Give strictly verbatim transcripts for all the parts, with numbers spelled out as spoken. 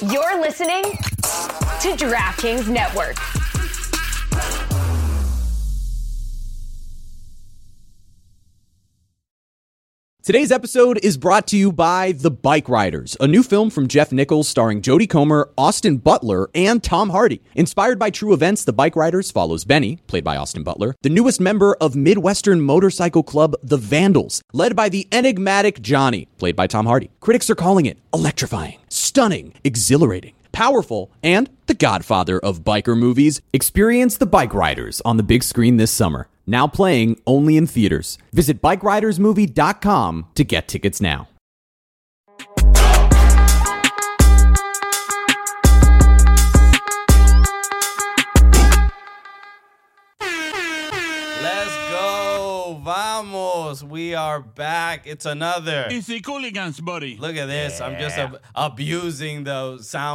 You're listening to DraftKings Network. Today's episode is brought to you by The Bike Riders, a new film from Jeff Nichols starring Jodie Comer, Austin Butler, and Tom Hardy. Inspired by true events, The Bike Riders follows Benny, played by Austin Butler, the newest member of Midwestern motorcycle club The Vandals, led by the enigmatic Johnny, played by Tom Hardy. Critics are calling it electrifying, stunning, exhilarating, powerful, and the godfather of biker movies. Experience The Bike Riders on the big screen this summer. Now playing only in theaters. Visit bike riders movie dot com to get tickets now. Let's go. Vamos. We are back. It's another. Easy Cooligans, buddy. Look at this. Yeah. I'm just ab- abusing the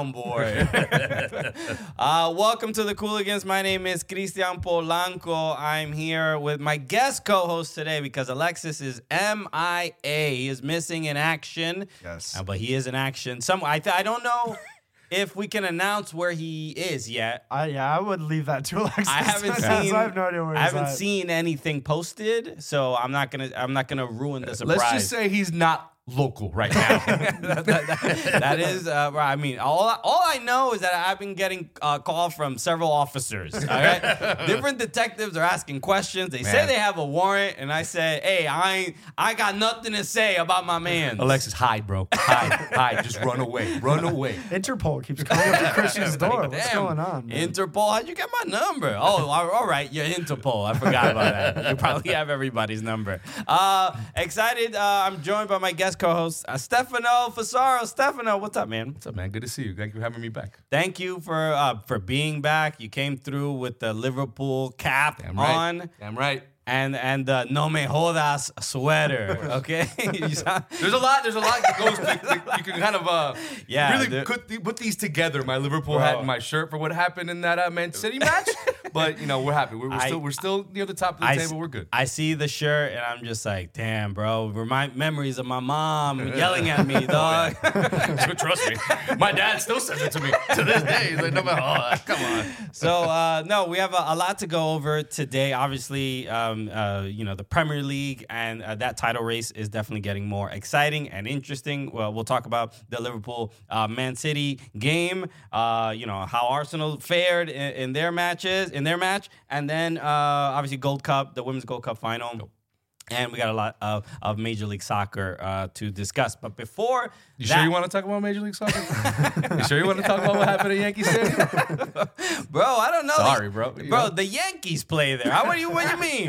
soundboard. uh, welcome to the Cooligans. My name is Cristian Polanco. I'm here with my guest co-host today because Alexis is M I A. He is missing in action. Yes. Uh, but he is in action. Some, I, th- I don't know if we can announce where he is yet. I yeah, I would leave that to Alexis. I haven't seen. I have no idea where I he's haven't at. seen anything posted, so I'm not gonna. I'm not gonna ruin the surprise. Let's just say he's not local right now. that, that, that, that is, uh, I mean, all I, all I know is that I've been getting uh, calls from several officers. All right, different detectives are asking questions. They man. say they have a warrant, and I say, "Hey, I ain't, I got nothing to say about my man." Alexis, hide, bro. Hide, hide. Just run away. Run away. Interpol keeps calling up to Christian's door. Like, What's damn, going on, man? Interpol? How'd you get my number? Oh, all all right, you're Interpol. I forgot about that. You probably have everybody's number. Uh, excited. Uh, I'm joined by my guest co-host, uh, Stefano Fasaro. Stefano, what's up, man? What's up, man? Good to see you. Thank you for having me back. Thank you for uh, for being back. You came through with the Liverpool cap Damn right. on. Damn right. And and the No Me Jodas sweater, okay? You sound- There's a lot. There's a lot that goes. You can kind of uh, Yeah, really the- put, the, put these together. My Liverpool Bro. hat and my shirt for what happened in that uh, Man City match. But you know we're happy. We're, we're I- still we're still near the top of the I table. s- We're good. I see the shirt and I'm just like, damn, bro. Remind memories of my mom yelling at me, dog. Trust me, my dad still says it to me to this day. He's like, no matter. Oh, come on. So uh, no, we have a, a lot to go over today. Obviously, um, uh, you know the Premier League and uh, that title race is definitely getting more exciting and interesting. Well, we'll talk about the Liverpool uh, Man City game. Uh, you know how Arsenal fared in, in their matches, in their match, and then uh, obviously Gold Cup, the Women's Gold Cup final. Nope. And we got a lot of, of Major League Soccer uh, to discuss. But before You that, sure you want to talk about Major League Soccer? You sure you want to talk about what happened at Yankee Stadium? bro, I don't know. Sorry, bro. Bro, You know? the Yankees play there. How, what do you what do you mean?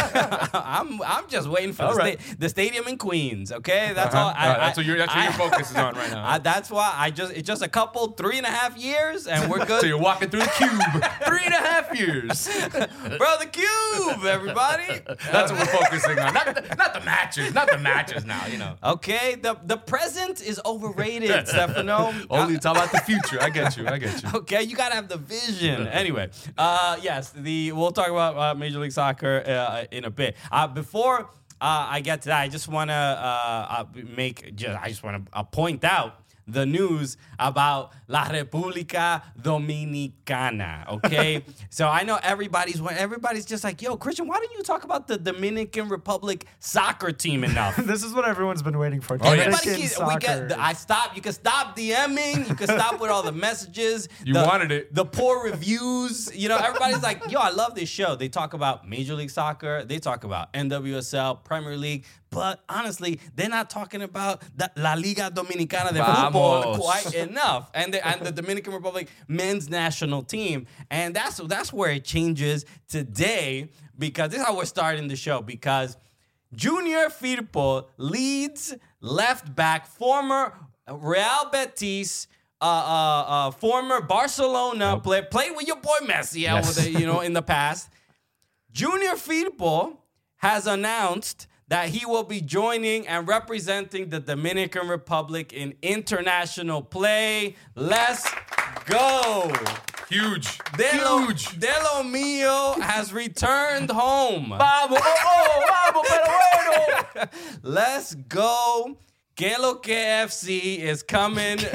I'm I'm just waiting for All the, right. sta- the stadium in Queens. Okay, that's Uh-huh. all. I, All right, that's I- what your that's what I- your focus is on right now. I, that's why I just it's just a couple three and a half years and we're good. So you're walking through the cube. Three and a half years. Bro, the cube, everybody. That's what we're focusing on. Not the, not the matches. Not the matches now, you know. Okay, the the present is overrated, Stefano. Only talk about the future. I get you. I get you. Okay, you gotta have the vision. Anyway, uh, yes, the we'll talk about uh, Major League Soccer uh, in a bit. Uh, before uh, I get to that, I just want to uh, uh, make. Just, I just want to uh, point out the news about La República Dominicana. Okay, so I know everybody's everybody's just like, yo, Christian, why don't you talk about the Dominican Republic soccer team enough? This is what everyone's been waiting for. Oh, yeah. Everybody Dominican keep, we soccer. get. I stop. You can stop DMing. You can stop with all the messages. You the, wanted it. The poor reviews. You know, everybody's like, yo, I love this show. They talk about Major League Soccer. They talk about N W S L, Premier League. But honestly, they're not talking about the La Liga Dominicana de Football Vamos. quite enough, and the, and the Dominican Republic men's national team, and that's that's where it changes today because this is how we're starting the show because Junior Firpo leads left back, former Real Betis. Uh, uh, uh, former Barcelona Yep. play, played with your boy Messi, yeah, Yes. with the, you know, in the past. Junior Firpo has announced that he will be joining and representing the Dominican Republic in international play. Let's go. Huge. De Lo, Huge. De Lo Mio has returned home. Vamos, oh, oh, vamos, pero bueno. Let's go. Que Lo Que F C is coming. to-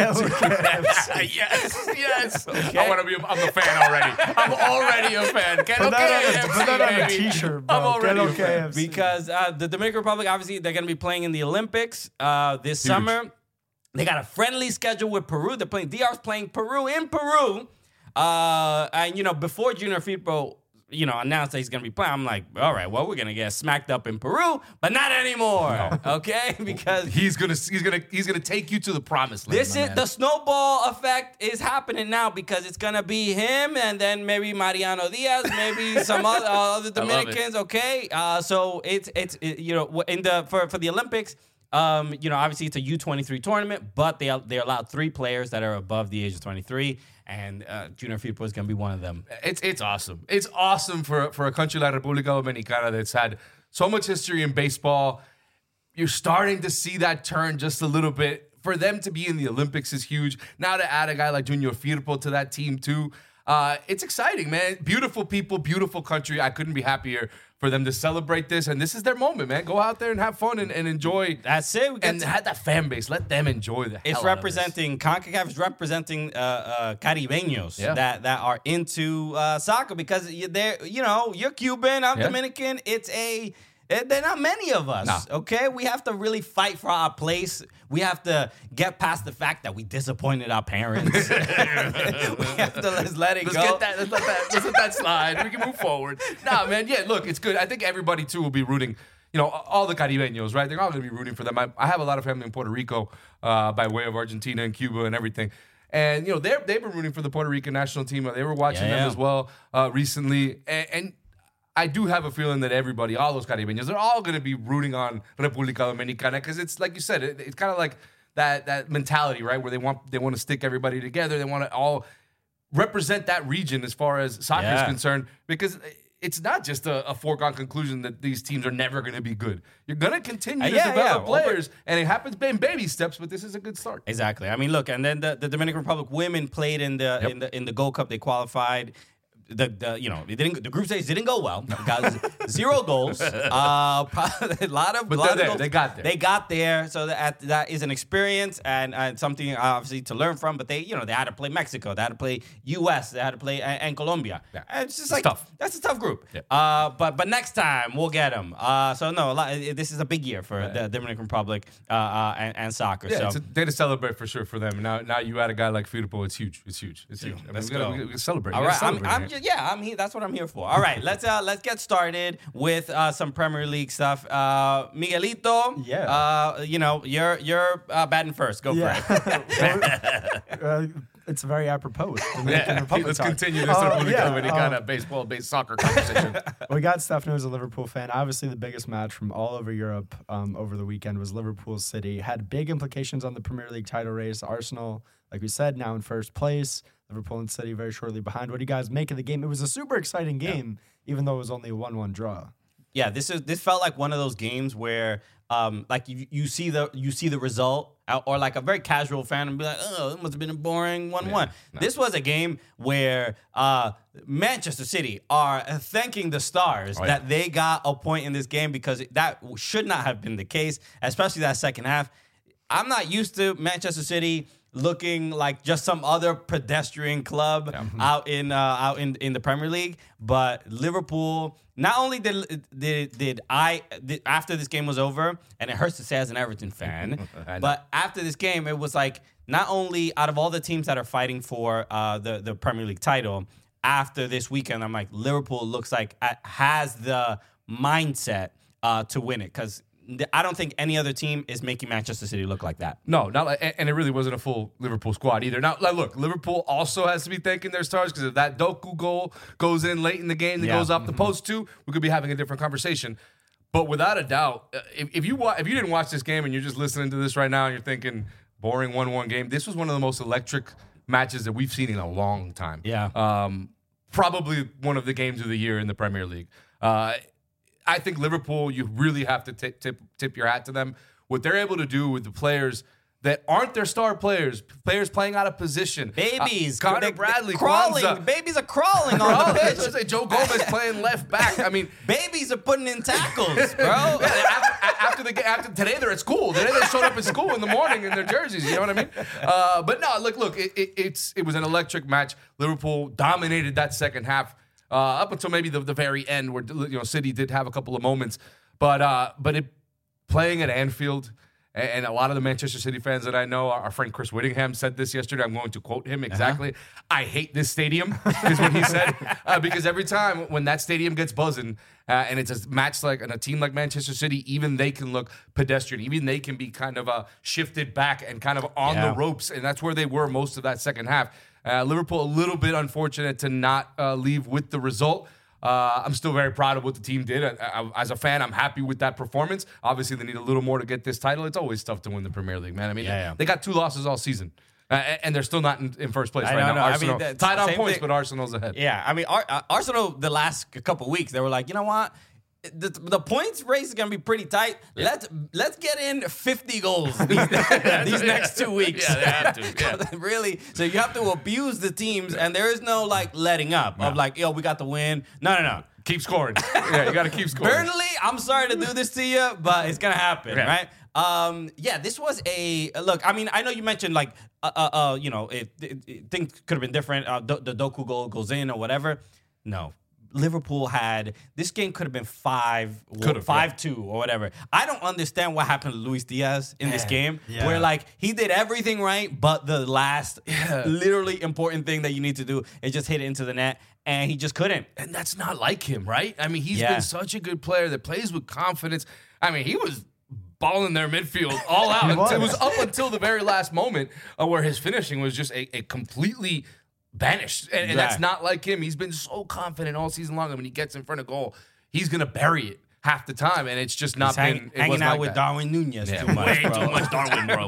yes, yes. I want to be. I'm a fan already. I'm already a fan. Que Put lo that que on a- F C, put that on a baby. t-shirt, bro. I'm already Que lo a que fan. F C. because uh, the Dominican Republic, obviously, they're going to be playing in the Olympics uh, this summer. They got a friendly schedule with Peru. They're playing. D R's playing Peru in Peru. Uh, and you know, before Junior Firpo, you know, announced that he's gonna be playing, I'm like, all right, well, we're gonna get smacked up in Peru, but not anymore, okay? Because He's gonna. He's gonna. He's gonna take you to the promised land. this my is man. the snowball effect is happening now because it's gonna be him and then maybe Mariano Diaz, maybe some other, uh, other it. Dominicans. Okay, uh, so it's it's it, you know in the for for the Olympics. Um, you know, obviously it's a U twenty-three tournament, but they they allowed three players that are above the age of twenty-three, and uh, Junior Firpo is going to be one of them. It's it's awesome. It's awesome for for a country like República Dominicana that's had so much history in baseball. You're starting to see that turn just a little bit. For them to be in the Olympics is huge. Now to add a guy like Junior Firpo to that team too, uh, it's exciting, man. Beautiful people, beautiful country. I couldn't be happier for them to celebrate this, and this is their moment, man. Go out there and have fun and, and enjoy. That's it. We get And to- have that fan base. Let them enjoy the. It's hell out of this. representing CONCACAF is representing uh, uh, Caribeños Yeah. that that are into uh, soccer because you- they're you know you're Cuban, I'm Yeah. Dominican. It's a eh, they're not many of us. Nah. Okay, we have to really fight for our place. We have to get past the fact that we disappointed our parents. we have to let's let it Let's go. get that. Let's let that. Let's let that slide. We can move forward. Nah, man. Yeah, look, it's good. I think everybody too will be rooting. You know, all the Caribeños, right? They're all going to be rooting for them. I, I have a lot of family in Puerto Rico, uh, by way of Argentina and Cuba and everything. And you know, they're they've been rooting for the Puerto Rican national team. They were watching Yeah, them yeah. as well uh, recently, and. and I do have a feeling that everybody, all those Caribeños, they're all going to be rooting on República Dominicana because it's like you said, it, it's kind of like that that mentality, right? Where they want they want to stick everybody together. They want to all represent that region as far as soccer is Yeah. concerned because it's not just a, a foregone conclusion that these teams are never going to be good. You're going to continue Uh, to yeah, develop yeah. Well, players, and it happens in baby steps, but this is a good start. Exactly. I mean, look, and then the, the Dominican Republic women played in the Yep. in the in the Gold Cup. They qualified. The, the you know it didn't the group stage didn't go well. Got zero goals. Uh, a lot of But lot they're of there. goals. They got there. They got there. So that that is an experience and, and something obviously to learn from. But they you know they had to play Mexico. They had to play U S. They had to play and, and Colombia. Yeah. And it's just It's like tough. That's a tough group. Yeah. Uh, but but next time we'll get them. Uh, so no, a lot, this is a big year for the Dominican Republic uh, uh, and, and soccer. Yeah, so. it's a day to celebrate for sure for them. Now, now you add a guy like Firpo, it's huge. It's huge. It's huge. I mean, Let's we gotta, go. we gotta celebrate. All We right, gotta I'm, celebrate, I'm man. just, yeah, I'm here. That's what I'm here for. All right, let's uh, let's get started with uh, some Premier League stuff. Uh, Miguelito, Yeah. uh, you know you're you're uh, batting first. Go Yeah. for it. uh, it's very apropos. with Dominican Yeah, Republic let's talk. continue this Uh, Republica yeah, Dominicana uh, baseball-based soccer conversation. We got Stefano, who's a Liverpool fan. Obviously, the biggest match from all over Europe um, over the weekend was Liverpool City. Had big implications on the Premier League title race. Arsenal, like we said, now in first place. Liverpool and City very shortly behind. What do you guys make of the game? It was a super exciting game, even though it was only a one one draw. Yeah, this is this felt like one of those games where, um, like you, you see the you see the result, uh, or like a very casual fan and be like, oh, it must have been a boring one one. This was a game where uh, Manchester City are thanking the stars Oh, yeah. that they got a point in this game because that should not have been the case, especially that second half. I'm not used to Manchester City looking like just some other pedestrian club out in uh, out in, in the Premier League, but Liverpool. Not only did did, did I did, after this game was over, and it hurts to say as an Everton fan, I know. but after this game, it was like not only out of all the teams that are fighting for uh, the the Premier League title after this weekend, I'm like Liverpool looks like uh, has the mindset uh, to win it because. I don't think any other team is making Manchester City look like that. No, not like, and- and it really wasn't a full Liverpool squad either. Now, like, look, Liverpool also has to be thanking their stars because if that Doku goal goes in late in the game, that Yeah. goes off the post too, we could be having a different conversation. But without a doubt, uh, if, if you wa- if you didn't watch this game and you're just listening to this right now and you're thinking boring one one game, this was one of the most electric matches that we've seen in a long time. Yeah. Um, probably one of the games of the year in the Premier League. Uh, I think Liverpool, you really have to tip, tip tip your hat to them. What they're able to do with the players that aren't their star players, players playing out of position. Babies, Uh, Connor they- Bradley, crawling. Kwanzaa. Babies are crawling on Oh, the I was pitch. gonna say Joe Gomez playing left back. I mean, Babies are putting in tackles, bro. after, after the after today they're at school. Today they showed up at school in the morning in their jerseys. You know what I mean? Uh, but no, look, look, it, it, it's it was an electric match. Liverpool dominated that second half uh, up until maybe the, the very end, where you know City did have a couple of moments. But uh, but it playing at Anfield. And a lot of the Manchester City fans that I know, our friend Chris Whittingham said this yesterday. I'm going to quote him exactly. Uh-huh. I hate this stadium, is what he said. Uh, because every time when that stadium gets buzzing, uh, and it's a match like, and a team like Manchester City, even they can look pedestrian. Even they can be kind of uh, shifted back and kind of on yeah. the ropes. And that's where they were most of that second half. Uh, Liverpool, a little bit unfortunate to not uh, leave with the result. Uh, I'm still very proud of what the team did. I, I, as a fan, I'm happy with that performance. Obviously, they need a little more to get this title. It's always tough to win the Premier League, man. I mean, yeah, yeah. they got two losses all season, uh, and they're still not in, in first place I right know, now. no, Arsenal I mean, tied on points, thing. but Arsenal's ahead. Yeah, I mean, Ar- uh, Arsenal the last couple weeks, they were like, you know what? The, the points race is gonna be pretty tight. Yeah. Let's let's get in fifty goals these, these next two weeks. Yeah, they have to. Yeah. Really. So you have to abuse the teams, and there is no like letting up no. of like, yo, we got the win. No, no, no. Keep scoring. Yeah, you got to keep scoring. Burnley, I'm sorry to do this to you, but it's gonna happen, yeah. right? Um, yeah, this was a look. I mean, I know you mentioned like, uh, uh, uh you know, if, if, if things could have been different. Uh, the, the Doku goal goes in or whatever. No. Liverpool had this game could have been five, five yeah. two or whatever. I don't understand what happened to Luis Diaz in yeah. this game, yeah. where like he did everything right, but the last yeah. literally important thing that you need to do is just hit it into the net, and he just couldn't. And that's not like him, right? I mean, he's yeah. been such a good player that plays with confidence. I mean, he was balling their midfield all out. was. It was up until the very last moment uh, where his finishing was just a, a completely vanished. And, and yeah. that's not like him. He's been so confident all season long. And when he gets in front of goal, he's going to bury it half the time. And it's just not he's been hang, it hanging out like with that. Darwin Nunez yeah, too much, way bro. too much Darwin, bro.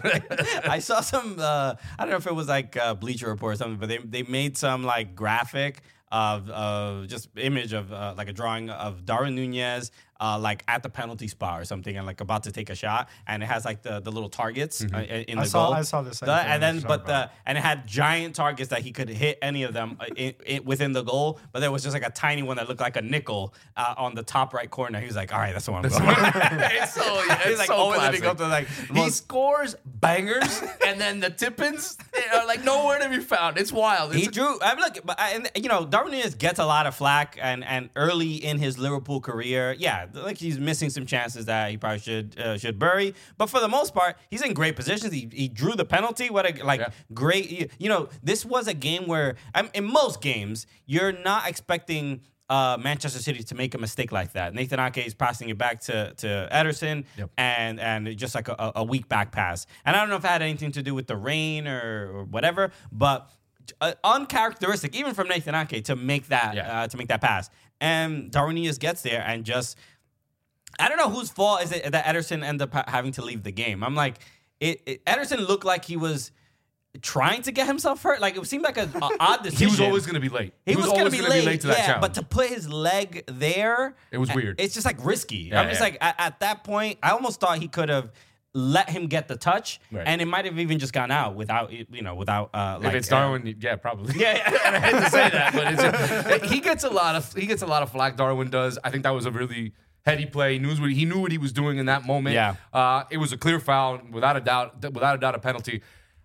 I saw some, uh, I don't know if it was like uh, Bleacher Report or something, but they, they made some like graphic of uh, just image of uh, like a drawing of Darwin Nunez uh, like at the penalty spot or something, and like about to take a shot, and it has like the, the little targets mm-hmm. uh, in I the saw, goal. I saw this, the, and then but the and it had giant targets that he could hit any of them uh, in, in, within the goal, but there was just like a tiny one that looked like a nickel uh, on the top right corner. He was like, "All right, that's the one." I'm going. It's so yeah, it's He's like so always classic. living up to like He most, scores bangers, and then the tip-ins are like nowhere to be found. It's wild. It's he drew. I mean, look, but and you know, Darwin Nunez gets a lot of flack, and and early in his Liverpool career, yeah, like he's missing some chances that he probably should uh, should bury. But for the most part, he's in great positions. He he drew the penalty. What a like yeah. great. You know, this was a game where um, in most games you're not expecting Uh, Manchester City to make a mistake like that. Nathan Ake is passing it back to to Ederson, yep. and and just like a, a weak back pass. And I don't know if it had anything to do with the rain or, or whatever, but uh, uncharacteristic even from Nathan Ake to make that yeah. uh, to make that pass. And Darwin Nunez gets there and just I don't know whose fault is it that Ederson ended up having to leave the game. I'm like it, it Ederson looked like he was trying to get himself hurt. Like it seemed like an odd decision. He was always going to be late. He, he was, was going to be, be late to that yeah, challenge. but to put his leg there, it was weird. It's just like risky. Yeah, I'm just yeah. like at, at that point, I almost thought he could have let him get the touch, right. and it might have even just gone out without you know without uh, like if it's Darwin, uh, yeah, probably. Yeah, yeah. I hate to say that, but it's, he gets a lot of he gets a lot of flack. Darwin does. I think that was a really heady play. He knew what he knew what he was doing in that moment. Yeah, uh, it was a clear foul, without a doubt. Without a doubt, a penalty.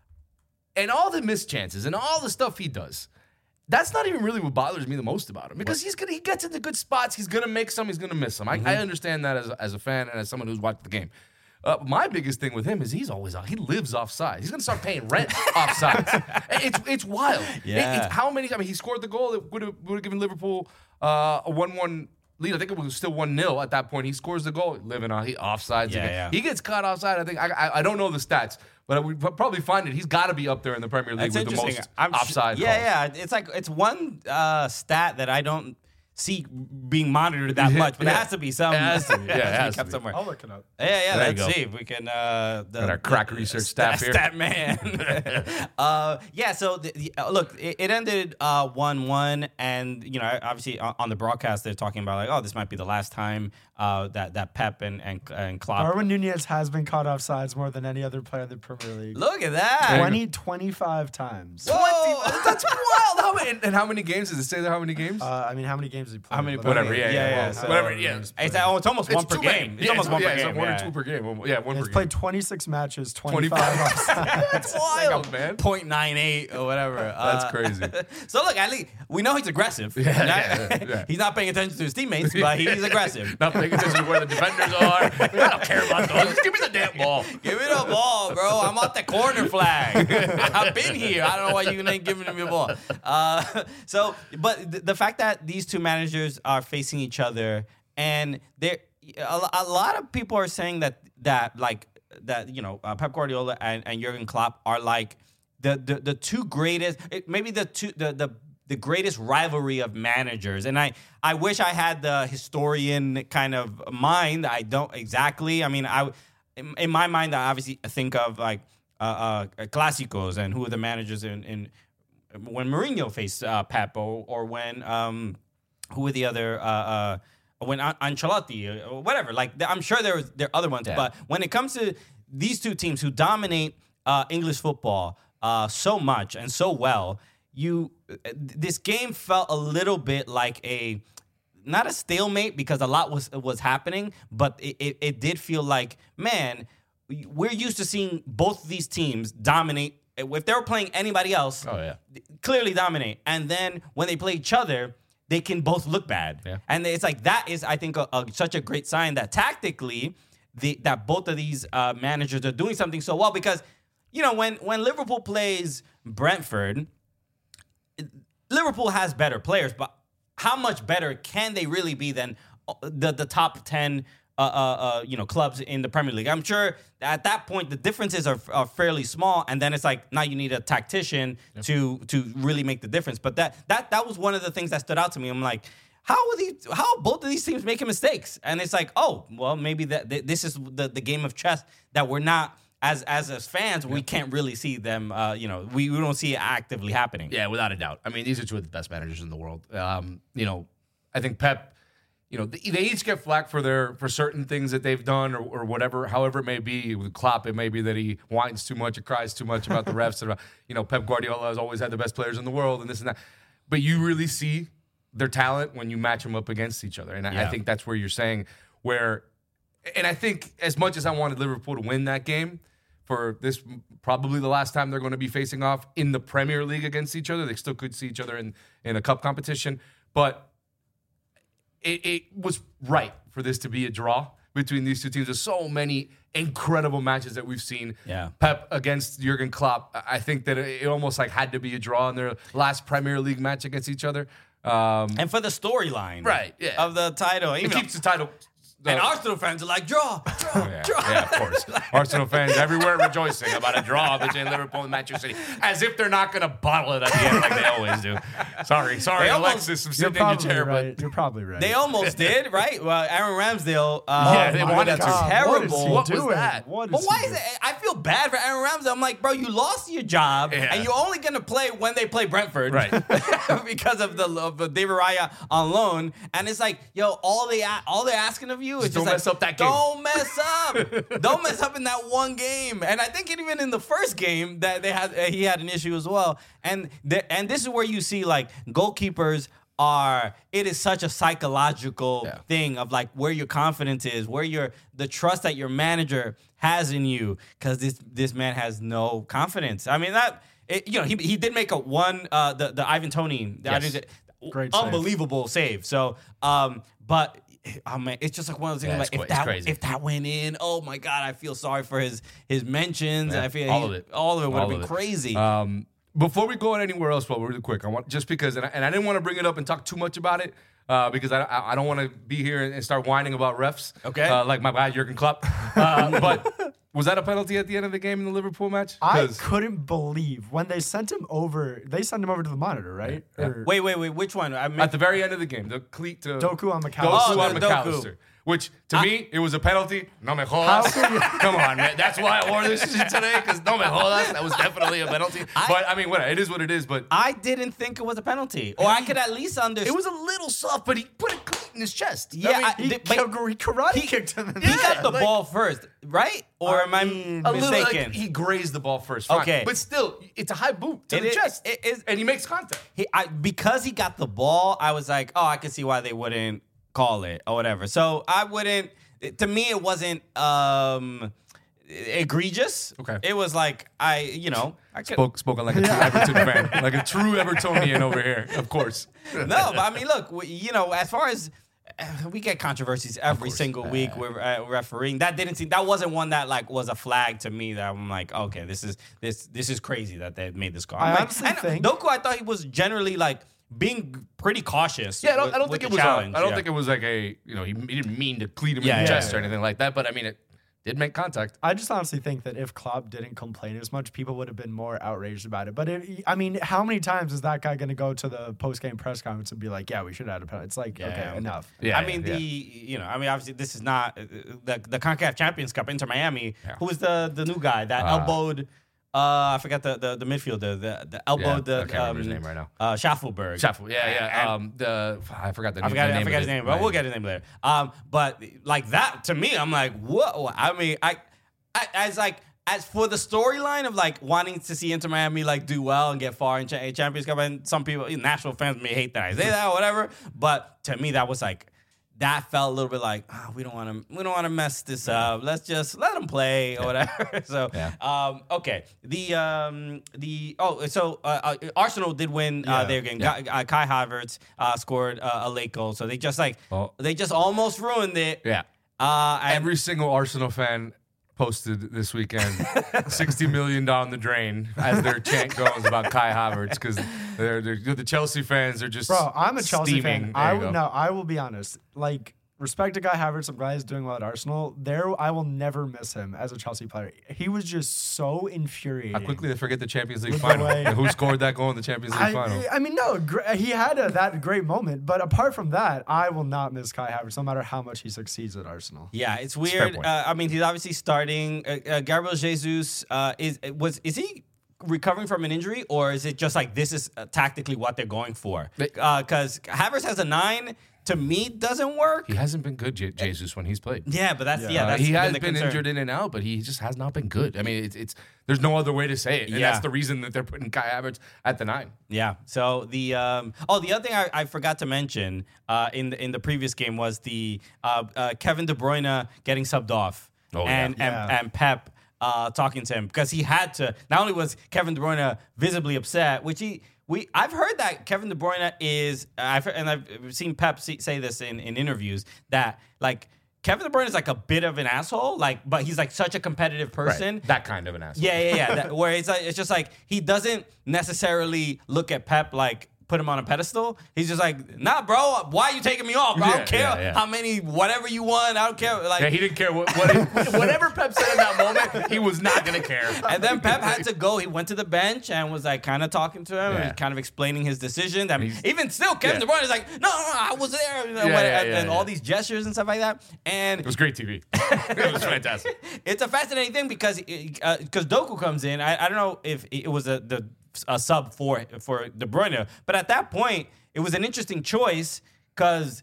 And all the missed chances and all the stuff he does, that's not even really what bothers me the most about him. Because what? he's gonna he gets into good spots. He's gonna make some. He's gonna miss some. Mm-hmm. I, I understand that as a, as a fan and as someone who's watched the game. Uh, my biggest thing with him is he's always he lives offside. He's gonna start paying rent offside. It's it's wild. Yeah. It, it's how many? I mean, he scored the goal that would have would have given Liverpool uh, a one-one lead. I think it was still one nil at that point. He scores the goal, living on he offsides yeah, again. Yeah. He gets caught offside. I think I, I I don't know the stats, but we probably find it. He's got to be up there in the Premier League That's with the most I'm offside. Sh- yeah, yeah. It's like it's one uh, stat that I don't see being monitored that much, but yeah. there has to be some. It has to be. Yeah, it has kept to be. somewhere. I'll look it up. Yeah, yeah. There you Let's go. see if we can. Uh, the, Got our crack the, research stat, staff here. Stat man. uh, yeah. So the, the, uh, look, it, it ended uh, one one, and you know, obviously on, on the broadcast they're talking about like, oh, this might be the last time uh, that that Pep and and, and Klopp. Darwin Nunez has been caught off sides more than any other player in the Premier League. Look at that. twenty, twenty-five times. Whoa, that's wild. How many, and, and how many games does it say there? How many games? Uh, I mean, how many games did he play? How many? Let Whatever, me- yeah, yeah, yeah. well, so- whatever, yeah. It's, oh, it's almost one per too game. many. It's Yeah, almost one yeah, per it's game. one yeah. or two per game. One- Yeah, one He's per played game. twenty-six matches, twenty-five. twenty-five offside. That's wild, man. point nine eight or whatever. That's Uh, crazy. So look, at least we know he's aggressive. Yeah, Not- yeah, yeah. He's not paying attention to his teammates, but he's aggressive. Not paying attention to where the defenders are. I don't care about those. Just give me the damn ball. Give me the ball, bro. I'm off the corner flag. I've been here. I don't know why you ain't giving me the ball. Uh, so, but th- the fact that these two managers are facing each other, and they're a, a lot of people are saying that that like that you know uh, Pep Guardiola and, and Jurgen Klopp are like the the, the two greatest, it, maybe the two the the. the greatest rivalry of managers. And I, I wish I had the historian kind of mind. I don't exactly. I mean, I in, in my mind, I obviously think of like uh, uh, Clásicos and who are the managers in, in when Mourinho faced uh, Pep or, or when um, who were the other uh, uh, when An- Ancelotti or whatever. Like I'm sure there was, there are other ones, Yeah. but when it comes to these two teams who dominate uh, English football uh, so much and so well, you this game felt a little bit like a not a stalemate because a lot was was happening, but it, it, it did feel like, man, we're used to seeing both of these teams dominate. If they were playing anybody else, Oh, yeah. clearly dominate. And then when they play each other, they can both look bad. Yeah. And it's like that is, I think, a, a, such a great sign that tactically, the, that both of these uh, managers are doing something so well. Because, you know, when when Liverpool plays Brentford, Liverpool has better players, but how much better can they really be than the the top ten uh, uh, uh, you know clubs in the Premier League? I'm sure at that point the differences are, are fairly small, and then it's like now you need a tactician yep. to to really make the difference. But that that that was one of the things that stood out to me. I'm like, how are these? How are both of these teams making mistakes? And it's like, oh, well, maybe that this is the the game of chess that we're not. As as as fans, we can't really see them. Uh, you know, we, we don't see it actively happening. Yeah, without a doubt. I mean, these are two of the best managers in the world. Um, you know, I think Pep. You know, they, they each get flack for their for certain things that they've done or, or whatever, however it may be. With Klopp, it may be that he whines too much, or cries too much about the refs. And, you know, Pep Guardiola has always had the best players in the world, and this and that. But you really see their talent when you match them up against each other, and I, Yeah. I think that's where you're saying where. And I think as much as I wanted Liverpool to win that game. For this, probably the last time they're going to be facing off in the Premier League against each other. They still could see each other in, in a cup competition. But it, it was right for this to be a draw between these two teams. There's so many incredible matches that we've seen. Yeah. Pep against Jurgen Klopp. I think that it almost like had to be a draw in their last Premier League match against each other. Um, And for the storyline Right, yeah. of the title. it Even keeps the title. and the- Arsenal fans are like, draw, draw, Yeah, draw. yeah, of course. Arsenal fans everywhere rejoicing about a draw between Liverpool and Manchester City, as if they're not going to bottle it at the end like they always do. Sorry, sorry, They almost- Alexis, I'm You're sitting in your probably chair, right. but You're probably right. They almost did, right? Well, Aaron Ramsdale. Uh, Yeah, they my wanted to. God, Terrible. What, is he What was doing? that? What But is why he is doing? it? I feel bad for Aaron Ramsdale. I'm like, bro, you lost your job, Yeah. and you're only gonna play when they play Brentford, Right. because of the of the David Raya on loan. And it's like, yo, all they a- all they're asking of you is Just just don't like, mess up that game. Don't mess up. Don't mess up in that one game. And I think it, even in the first game that they had, uh, he had an issue as well. And the, and this is where you see like goalkeepers. Are it is such a psychological Yeah. thing of like where your confidence is, where your the trust that your manager has in you, because this this man has no confidence. I mean that it, you know he he did make a one uh, the the Ivan Toney the Yes. Ivan- Great save. unbelievable save. So um but. Oh man, it's just like one of those things. Yeah, like it's if qu- it's that crazy. if that went in, oh my god, I feel sorry for his his mentions. Yeah, I feel all he- of it. all of it would have All been of it. crazy. Um, before we go on anywhere else, well, really quick, I want just because, and I, and I didn't want to bring it up and talk too much about it. Uh, because I, I I don't want to be here and start whining about refs. Okay. Uh, like my guy Jurgen Klopp. Uh, but was that a penalty at the end of the game in the Liverpool match? I 'Cause- couldn't believe when they sent him over. They sent him over to the monitor, right? Yeah. Or wait, wait, wait. Which one? I mean, At the very end of the game, the cleat to Doku on McAllister. Doku Oh, on the Doku. McAllister. Which to I- me, it was a penalty. No me How jodas. can you- Come on, man. That's why I wore this shit today, because no me jodas. That was definitely a penalty. I- but I mean, whatever. It is what it is. But I didn't think it was a penalty, or I could at least understand. it was a little soft, but he put it clean. in his chest. Yeah, I mean, I- He, Th- but ki- he karate he- kicked him. In He the got the like- ball first, right? Or I am I mean, a little, mistaken? like, he grazed the ball first. Fine. Okay. But still, it's a high boot to It the is- chest. it is- and he makes contact. he, I, because he got the ball, I was like, oh, I can see why they wouldn't call it or whatever. So I wouldn't. To me, it wasn't um, egregious. Okay. It was like I, you know, I could. Spoke, spoken like a true Everton fan, like a true Evertonian over here, of course. No, but I mean, look, we, you know, as far as uh, we get controversies every single week with uh, refereeing. That didn't seem that wasn't one that like was a flag to me that I'm like, okay, this is this this is crazy that they made this call. I I'm like, honestly and think- Doku, I thought he was generally like being pretty cautious. Yeah, I don't, with- I don't with think the it was. A, challenge. I don't yeah. think it was like a. You know, he, he didn't mean to cleat him Yeah, in the yeah, chest yeah. or anything like that. But I mean, it did make contact. I just honestly think that if Klopp didn't complain as much, people would have been more outraged about it. But it, I mean, how many times is that guy going to go to the post game press conference and be like, "Yeah, we should have had a penalty"? It's like, Yeah. okay, enough. Yeah, I mean, yeah. the you know, I mean, obviously, this is not uh, the the CONCACAF Champions Cup. Inter Miami, Yeah. who was the the new guy that Uh, elbowed. Uh, I forgot the the, the midfielder, the the elbowed Yeah, I the can't remember um, his name right now. Uh, Schaffelberg. Shuffle. Yeah, yeah. And- Um, the I forgot the I name. forgot, the I name forgot of his it. name, but Right. we'll get his name later. Um, but like that to me, I'm like, whoa. I mean, I, I as like as for the storyline of like wanting to see Inter Miami like do well and get far in cha- Champions Cup, and some people, national fans may hate that I say that or whatever, but to me that was like. That felt a little bit like oh, we don't want to we don't want to mess this up. Let's just let them play or whatever. so Yeah. um, okay, the um, the oh so uh, uh, Arsenal did win uh, Yeah. their game. Yeah. Kai, uh, Kai Havertz uh, scored uh, a late goal, so they just like Oh. they just almost ruined it. Yeah. Uh, and Every single Arsenal fan posted this weekend sixty million down the drain as their chant goes about Kai Havertz because they're, they're the Chelsea fans are just Bro, I'm a Chelsea steaming. fan. There I you would go. no, I will be honest. Like, respect to Guy Havertz, I'm glad he's doing well at Arsenal. There, I will never miss him as a Chelsea player. He was just so infuriating. How quickly they forget the Champions League With the final. way- And who scored that goal in the Champions League final? I, I mean, no, gr- he had a, that great moment, but apart from that, I will not miss Kai Havertz, no matter how much he succeeds at Arsenal. yeah, it's fair weird. point. Uh, I mean, he's obviously starting. Uh, uh, Gabriel Jesus uh, is was is he recovering from an injury, or is it just like this is uh, tactically what they're going for? They- Because Havertz has a nine. To me, doesn't work. He hasn't been good, J- Jesus, when he's played. Yeah, but that's yeah. Uh, that's he has the been concern. injured in and out, but he just has not been good. I mean, it's, it's there's no other way to say it, and Yeah. that's the reason that they're putting Kai Havertz at the nine. Yeah. So the um, oh, the other thing I, I forgot to mention uh, in the in the previous game was the uh, uh, Kevin De Bruyne getting subbed off, Oh, yeah. and, Yeah. and and Pep uh, talking to him because he had to. Not only was Kevin De Bruyne visibly upset, which he. We I've heard that Kevin De Bruyne is I've heard, and I've seen Pep see, say this in, in interviews that like Kevin De Bruyne is like a bit of an asshole, like but he's like such a competitive person. That kind of an asshole. Yeah, yeah, yeah. That, where it's like it's just like he doesn't necessarily look at Pep like put him on a pedestal. He's just like, nah, bro. Why are you taking me off? Bro? I Yeah, don't care yeah, yeah. how many whatever you want. I don't care. Like, Yeah, he didn't care what, what whatever Pep said in that moment. He was not gonna care. and then Pep had to go. He went to the bench and was like kind of talking to him Yeah. and kind of explaining his decision. I mean, He's- even still, Kevin Yeah. De Bruyne is like, no, no, no, I was there, you know, Yeah, what- yeah, and, yeah, and yeah. all these gestures and stuff like that. And It was great T V. It was fantastic. it's a fascinating thing because because Doku comes in. I, I don't know if it was a the a sub for for De Bruyne, but at that point it was an interesting choice because.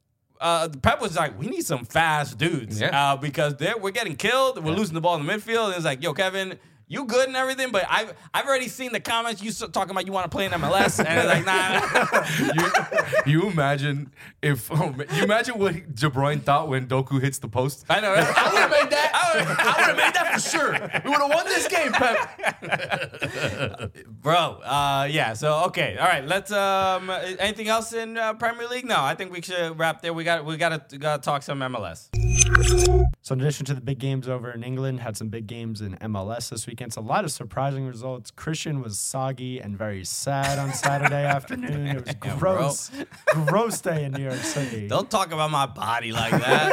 Uh, Pep was like, we need some fast dudes Yeah. uh, because they're, we're getting killed. We're losing the ball in the midfield. And it's like, yo, Kevin, you good and everything, but I've I've already seen the comments you s- talking about you want to play in M L S, and it's like, nah. you, you imagine if oh, man, you imagine what De Bruyne thought when Doku hits the post. I know. I would have made that. I would have made that for sure. We would have won this game, Pep. Bro, uh, yeah. So okay, all right. Let's. Um, anything else in uh, Premier League? No, I think we should wrap there. We got we got to got to talk some M L S. So in addition to the big games over in England, had some big games in M L S this weekend. So a lot of surprising results. Christian was soggy and very sad on Saturday afternoon. It was Damn, gross, gross day in New York City. Don't talk about my body like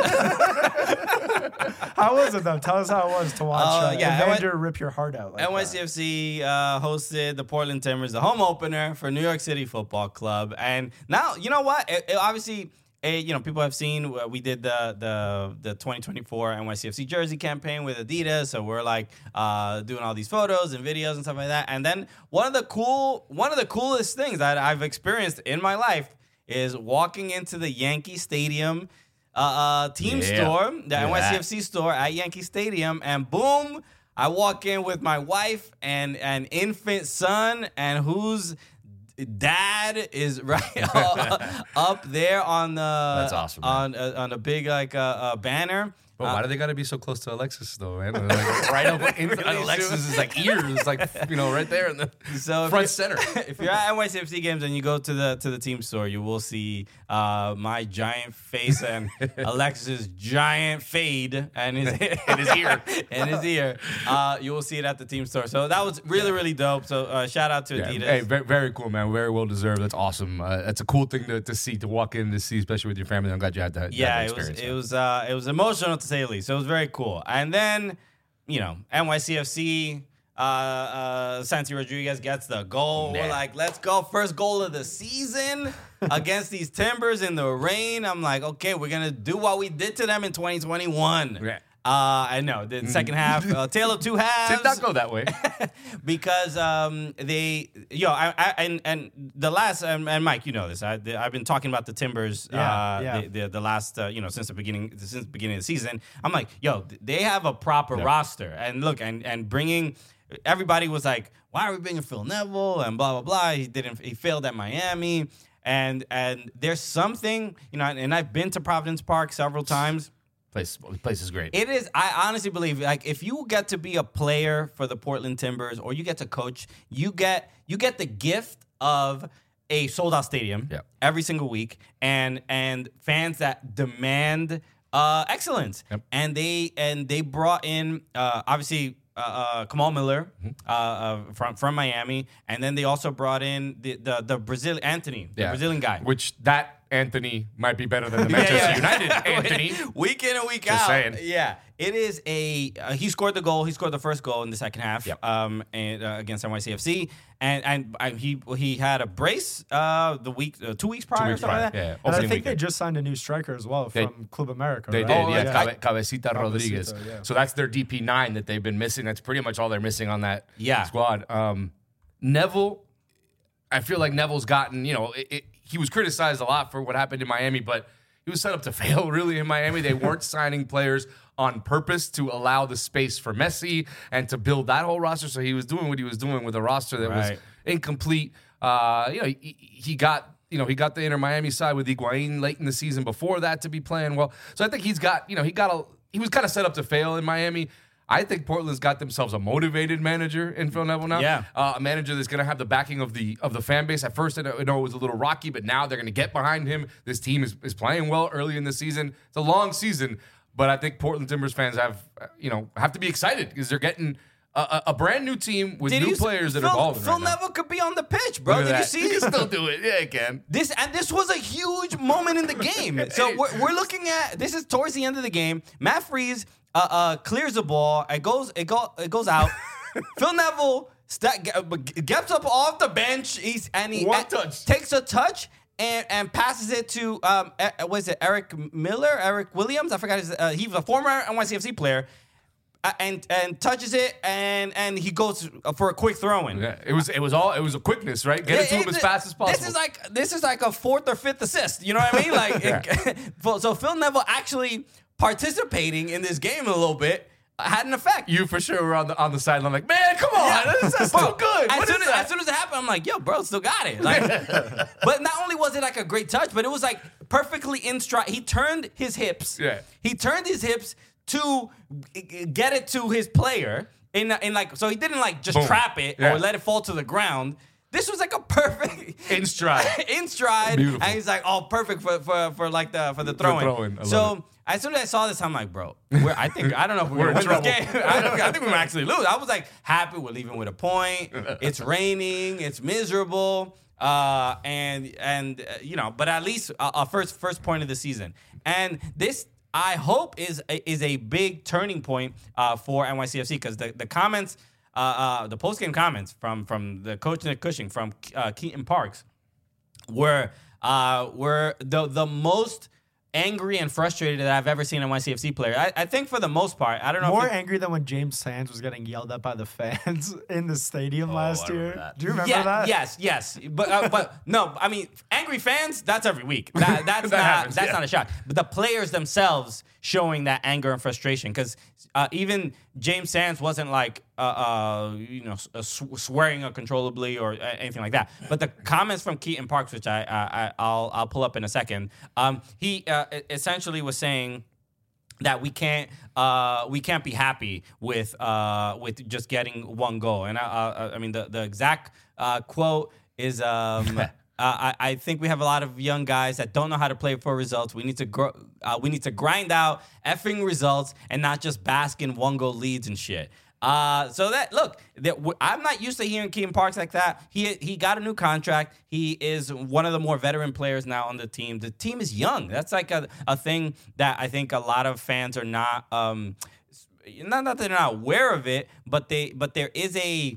that. How was it though? Tell us how it was to watch Uh, uh, yeah, Evander rip your heart out. Like N Y C that. F C uh, hosted the Portland Timbers, the home opener for New York City Football Club, and now you know what? It, it obviously. eh, you know, people have seen uh, we did the the the twenty twenty-four N Y C F C jersey campaign with Adidas, so we're like uh, doing all these photos and videos and stuff like that. And then one of the cool, one of the coolest things that I've experienced in my life is walking into the Yankee Stadium uh, uh, team Yeah. store, the Yeah. N Y C F C store at Yankee Stadium, and boom, I walk in with my wife and an infant son, and whose dad is right up there on the That's awesome, man. on uh, on a big like uh, uh, banner. But Uh, why do they got to be so close to Alexis though, man? Like, right up in Really Alexis's like ears, like you know, right there in the So if front you- center. If you're at N Y C F C games and you go to the to the team store, you will see uh, my giant face and Alexis's giant fade and his in his ear in his ear. Uh, you will see it at the team store. So that was really really dope. So uh, shout out to Yeah. Adidas. Hey, very, very cool, man. Very well deserved. That's awesome. Uh, that's a cool thing to, to see, to walk in to see, especially with your family. I'm glad you had that. Yeah, that it was experience. it was uh, it was emotional to say the least. So it was very cool. And then, you know, N Y C F C, uh, uh, Santi Rodriguez gets the goal. We're Yeah. like, let's go, first goal of the season against these Timbers in the rain. I'm like, okay, we're gonna do what we did to them in twenty twenty-one. Yeah. Uh, I know the second half, uh, tale of two halves. Did not go that way. because um, they, yo, I, I and and the last and, and Mike, you know this. I, the, I've been talking about the Timbers, Yeah, uh, yeah. The, the the last, uh, you know, since the beginning, since the beginning of the season. I'm like, yo, they have a proper roster, and look, and and bringing. Everybody was like, why are we bringing Phil Neville and blah blah blah? He didn't. He failed at Miami, and and there's something, you know, and I've been to Providence Park several times. Place, place is great. It is. I honestly believe, like, if you get to be a player for the Portland Timbers or you get to coach, you get you get the gift of a sold out stadium Yep. every single week, and and fans that demand uh, excellence. Yep. And they and they brought in uh, obviously. Uh, uh, Kamal Miller Mm-hmm. uh, uh, from from Miami, and then they also brought in the the, the Brazil Anthony, the Yeah. Brazilian guy. Which that Anthony might be better than the Yeah, Manchester yeah. United Anthony. Week in and week Just out. saying. Yeah, it is a. Uh, he scored the goal. He scored the first goal in the second half. Yep. Um, and uh, against N Y C F C, and and uh, he he had a brace. Uh, the week uh, two weeks prior. weeks or something prior, like that. yeah. And I Opening think they weekend. just signed a new striker as well They- from Club America. They right? did, Oh, yeah. yeah. Cabe- Cabecita Rodriguez. yeah. So that's their D P nine that they've been missing. That's pretty much all they're missing on that Yeah. squad. Um, Neville, I feel like Neville's gotten, you know, it, it, he was criticized a lot for what happened in Miami, but he was set up to fail really in Miami. They weren't signing players on purpose to allow the space for Messi and to build that whole roster. So he was doing what he was doing with a roster that was Right. incomplete. Uh, you know, he, he got you know he got the Inter Miami side with Higuain late in the season before that to be playing well. So I think he's got you know he got a he was kind of set up to fail in Miami. I think Portland's got themselves a motivated manager in Phil Neville now. Yeah. Uh, a manager that's going to have the backing of the of the fan base. At first, I know, I know it was a little rocky, but now they're going to get behind him. This team is, is playing well early in the season. It's a long season, but I think Portland Timbers fans have uh, you know have to be excited because they're getting a, a, a brand new team with Did new you see- players that Phil, are balling Phil right now. Neville could be on the pitch, bro. Look at Did you that. see? He can still do it. Yeah, he can. This and this was a huge moment in the game. So we're, we're looking at this is towards the end of the game. Matt Freese uh, uh, clears the ball. It goes it go it goes out. Phil Neville st- g- gets up off the bench. He's and he One uh, touch. takes a touch and and passes it to um uh, what is it Eric Miller Eric Williams I forgot his uh, he was a former N Y C F C player. Uh, and and touches it and and he goes for a quick throw in. Yeah, it was it was all it was a quickness, right? Get it to him as fast as possible. This is like this is like a fourth or fifth assist. You know what I mean? Like, it, so Phil Neville actually participating in this game a little bit had an effect. you for sure were on the on the sideline, like, man, come on, that's, that's Bro, too good. As What soon is as, that? as soon as it happened, I'm like, yo, bro, still got it. Like, but not only was it like a great touch, but it was like perfectly in stride. He turned his hips. Yeah. He turned his hips to get it to his player in in like so he didn't like just Boom. trap it Yeah. or let it fall to the ground. This was like a perfect In stride. in stride, Beautiful. and he's like, "Oh, perfect for for, for like the for the throwing." throwing, I love So as soon as I saw this, I'm like, "Bro, we're, I think I don't know if we're, We're gonna in win this game. I, don't, I think we might actually lose." I was like, happy we're leaving with a point. It's raining. It's miserable. Uh, and and uh, you know, but at least a, a first first point of the season, and this. I hope is is a big turning point uh, for N Y C F C because the, the comments, uh, uh, the post game comments from from the coach Nick Cushing from uh, Keaton Parks were uh, were the the most angry and frustrated that I've ever seen an N Y C F C player. I, I think for the most part, I don't know. More if it, angry than when James Sands was getting yelled at by the fans in the stadium Oh, last I remember year. that. Do you remember yeah, that? Yes, yes, but uh, but no, I mean, angry fans. That's every week. That, that's That not happens, that's yeah. not a shock. But the players themselves showing that anger and frustration, because uh, even James Sands wasn't like uh, uh you know uh, sw- swearing uncontrollably or uh, anything like that. But the comments from Keaton Parks, which I, I, I I'll I'll pull up in a second. Um, he uh, essentially was saying that we can't uh, we can't be happy with uh, with just getting one goal. And I, uh, I mean the the exact uh, quote is. Um, Uh, I, I think we have a lot of young guys that don't know how to play for results. We need to grow, uh, we need to grind out effing results and not just bask in one goal leads and shit. Uh, so that look, that w- I'm not used to hearing Keaton Parks like that. He he got a new contract. He is one of the more veteran players now on the team. The team is young. That's like a, a thing that I think a lot of fans are not. Um, not that they're not aware of it, but they but there is a.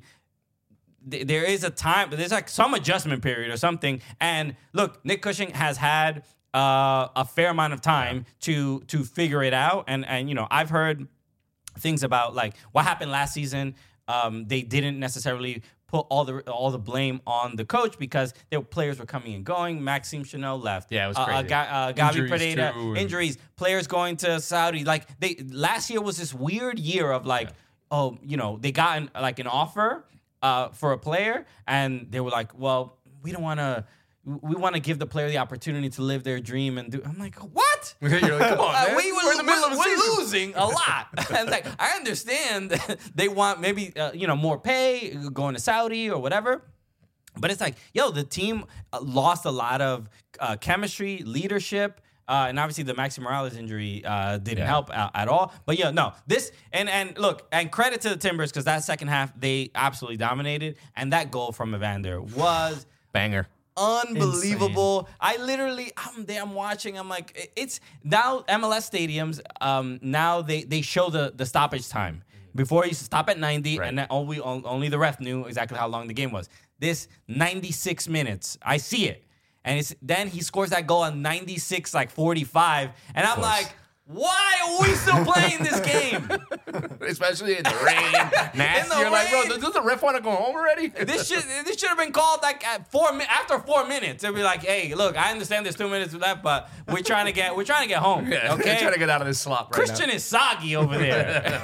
There is a time, there's like some adjustment period or something. And look, Nick Cushing has had uh, a fair amount of time to to figure it out. And and you know, I've heard things about like what happened last season. Um, they didn't necessarily put all the all the blame on the coach because their players were coming and going. Maxime Chanel left. Yeah, it was Uh, crazy. Uh, Ga- uh, Gavi Injuries, Pereira, too, and- injuries, players going to Saudi. Like they last year was this weird year of like, oh, you know, they got an, like an offer. Uh, for a player, and they were like, "Well, we don't want to. We want to give the player the opportunity to live their dream." And do. I'm like, "What? You're like, come on, Uh, man. we were, We're in the middle we're, of a we're season." losing a lot." And like, I understand they want maybe uh, you know more pay going to Saudi or whatever. But it's like, yo, the team uh, lost a lot of uh, chemistry, leadership. Uh, and obviously the Maxi Morales injury uh, didn't Yeah. help at, at all. But yeah, no, this and and look, and credit to the Timbers because that second half they absolutely dominated, and that goal from Evander was Banger. unbelievable. I literally, I'm there, I'm watching. I'm like, it- it's now M L S stadiums. Um, now they they show the the stoppage time. Before it used to stop at ninety, Right. and then only only the ref knew exactly how long the game was. This ninety-six minutes, I see it. And it's then he scores that goal on ninety-six, like forty-five. And I'm like, why are we still playing this game? Especially in the rain. Nasty. the You're like, bro, rain. does the ref want to go home already? This should this should have been called like at four mi- after four minutes. They'd be like, hey, look, I understand there's two minutes left, but we're trying to get we're trying to get home. Yeah, Okay. trying to get out of this slop right Christian is soggy over there.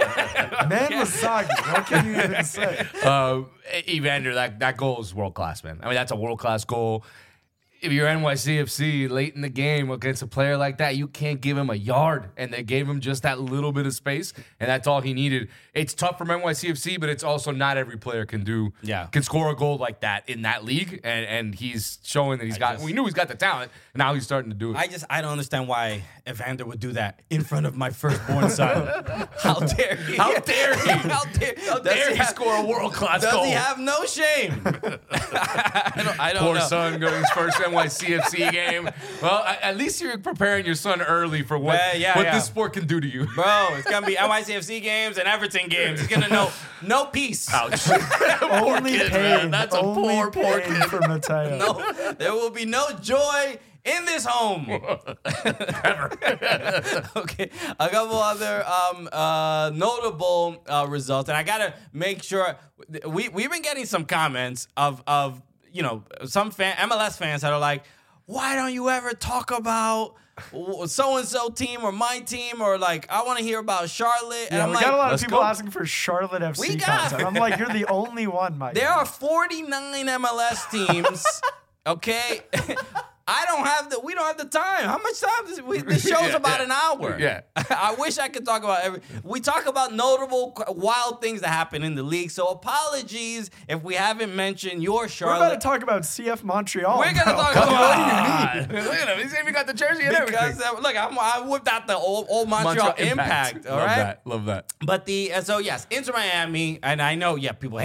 Man was soggy. What can you even say? now. Uh, Evander, that, that goal is world class, man. I mean, that's a world class goal. If you're N Y C F C late in the game against a player like that, you can't give him a yard. And they gave him just that little bit of space, and that's all he needed. It's tough from N Y C F C, but it's also not every player can do, Yeah. can score a goal like that in that league. And, and he's showing that he's got, just- we knew he's got the talent, and now he's starting to do it. I just I don't understand why Evander would do that in front of my firstborn son. How dare he? How dare he? How dare, How does dare he have- score a world class Does goal? he have no shame? I don't, I don't Poor know. son going his first N Y C F C game. Well, a- at least you're preparing your son early for what, Yeah, yeah, what yeah. this sport can do to you. Bro, it's gonna be N Y C F C games and Everton games. He's gonna know no peace. Ouch. Only kid, pain. man. That's a Only poor, poor pain kid. for Mateo. No, there will be no joy in this home. Okay, a couple other um, uh, notable uh, results, and I gotta make sure we we've been getting some comments of of you know some fan M L S fans that are like, why don't you ever talk about so and so team or my team or like I want to hear about Charlotte? And Yeah, I'm we like, got a lot of let's people go. asking for Charlotte F C We got- content. I'm like, you're the only one, Mike. there are forty-nine M L S teams. Okay. I don't have the. We don't have the time. How much time does we? This show's Yeah, about yeah. an hour. Yeah. I wish I could talk about every. We talk about notable, wild things that happen in the league. So apologies if we haven't mentioned your We're Charlotte. about to talk about C F Montreal. We're gonna now. talk Come about- on, God. Look at him. He's even got the jersey and everything. because uh, look, I'm, I whipped out the old, old Montreal, Impact. All Love right. that. Love that. But the uh, so yes, Inter Miami, and I know yeah, people hate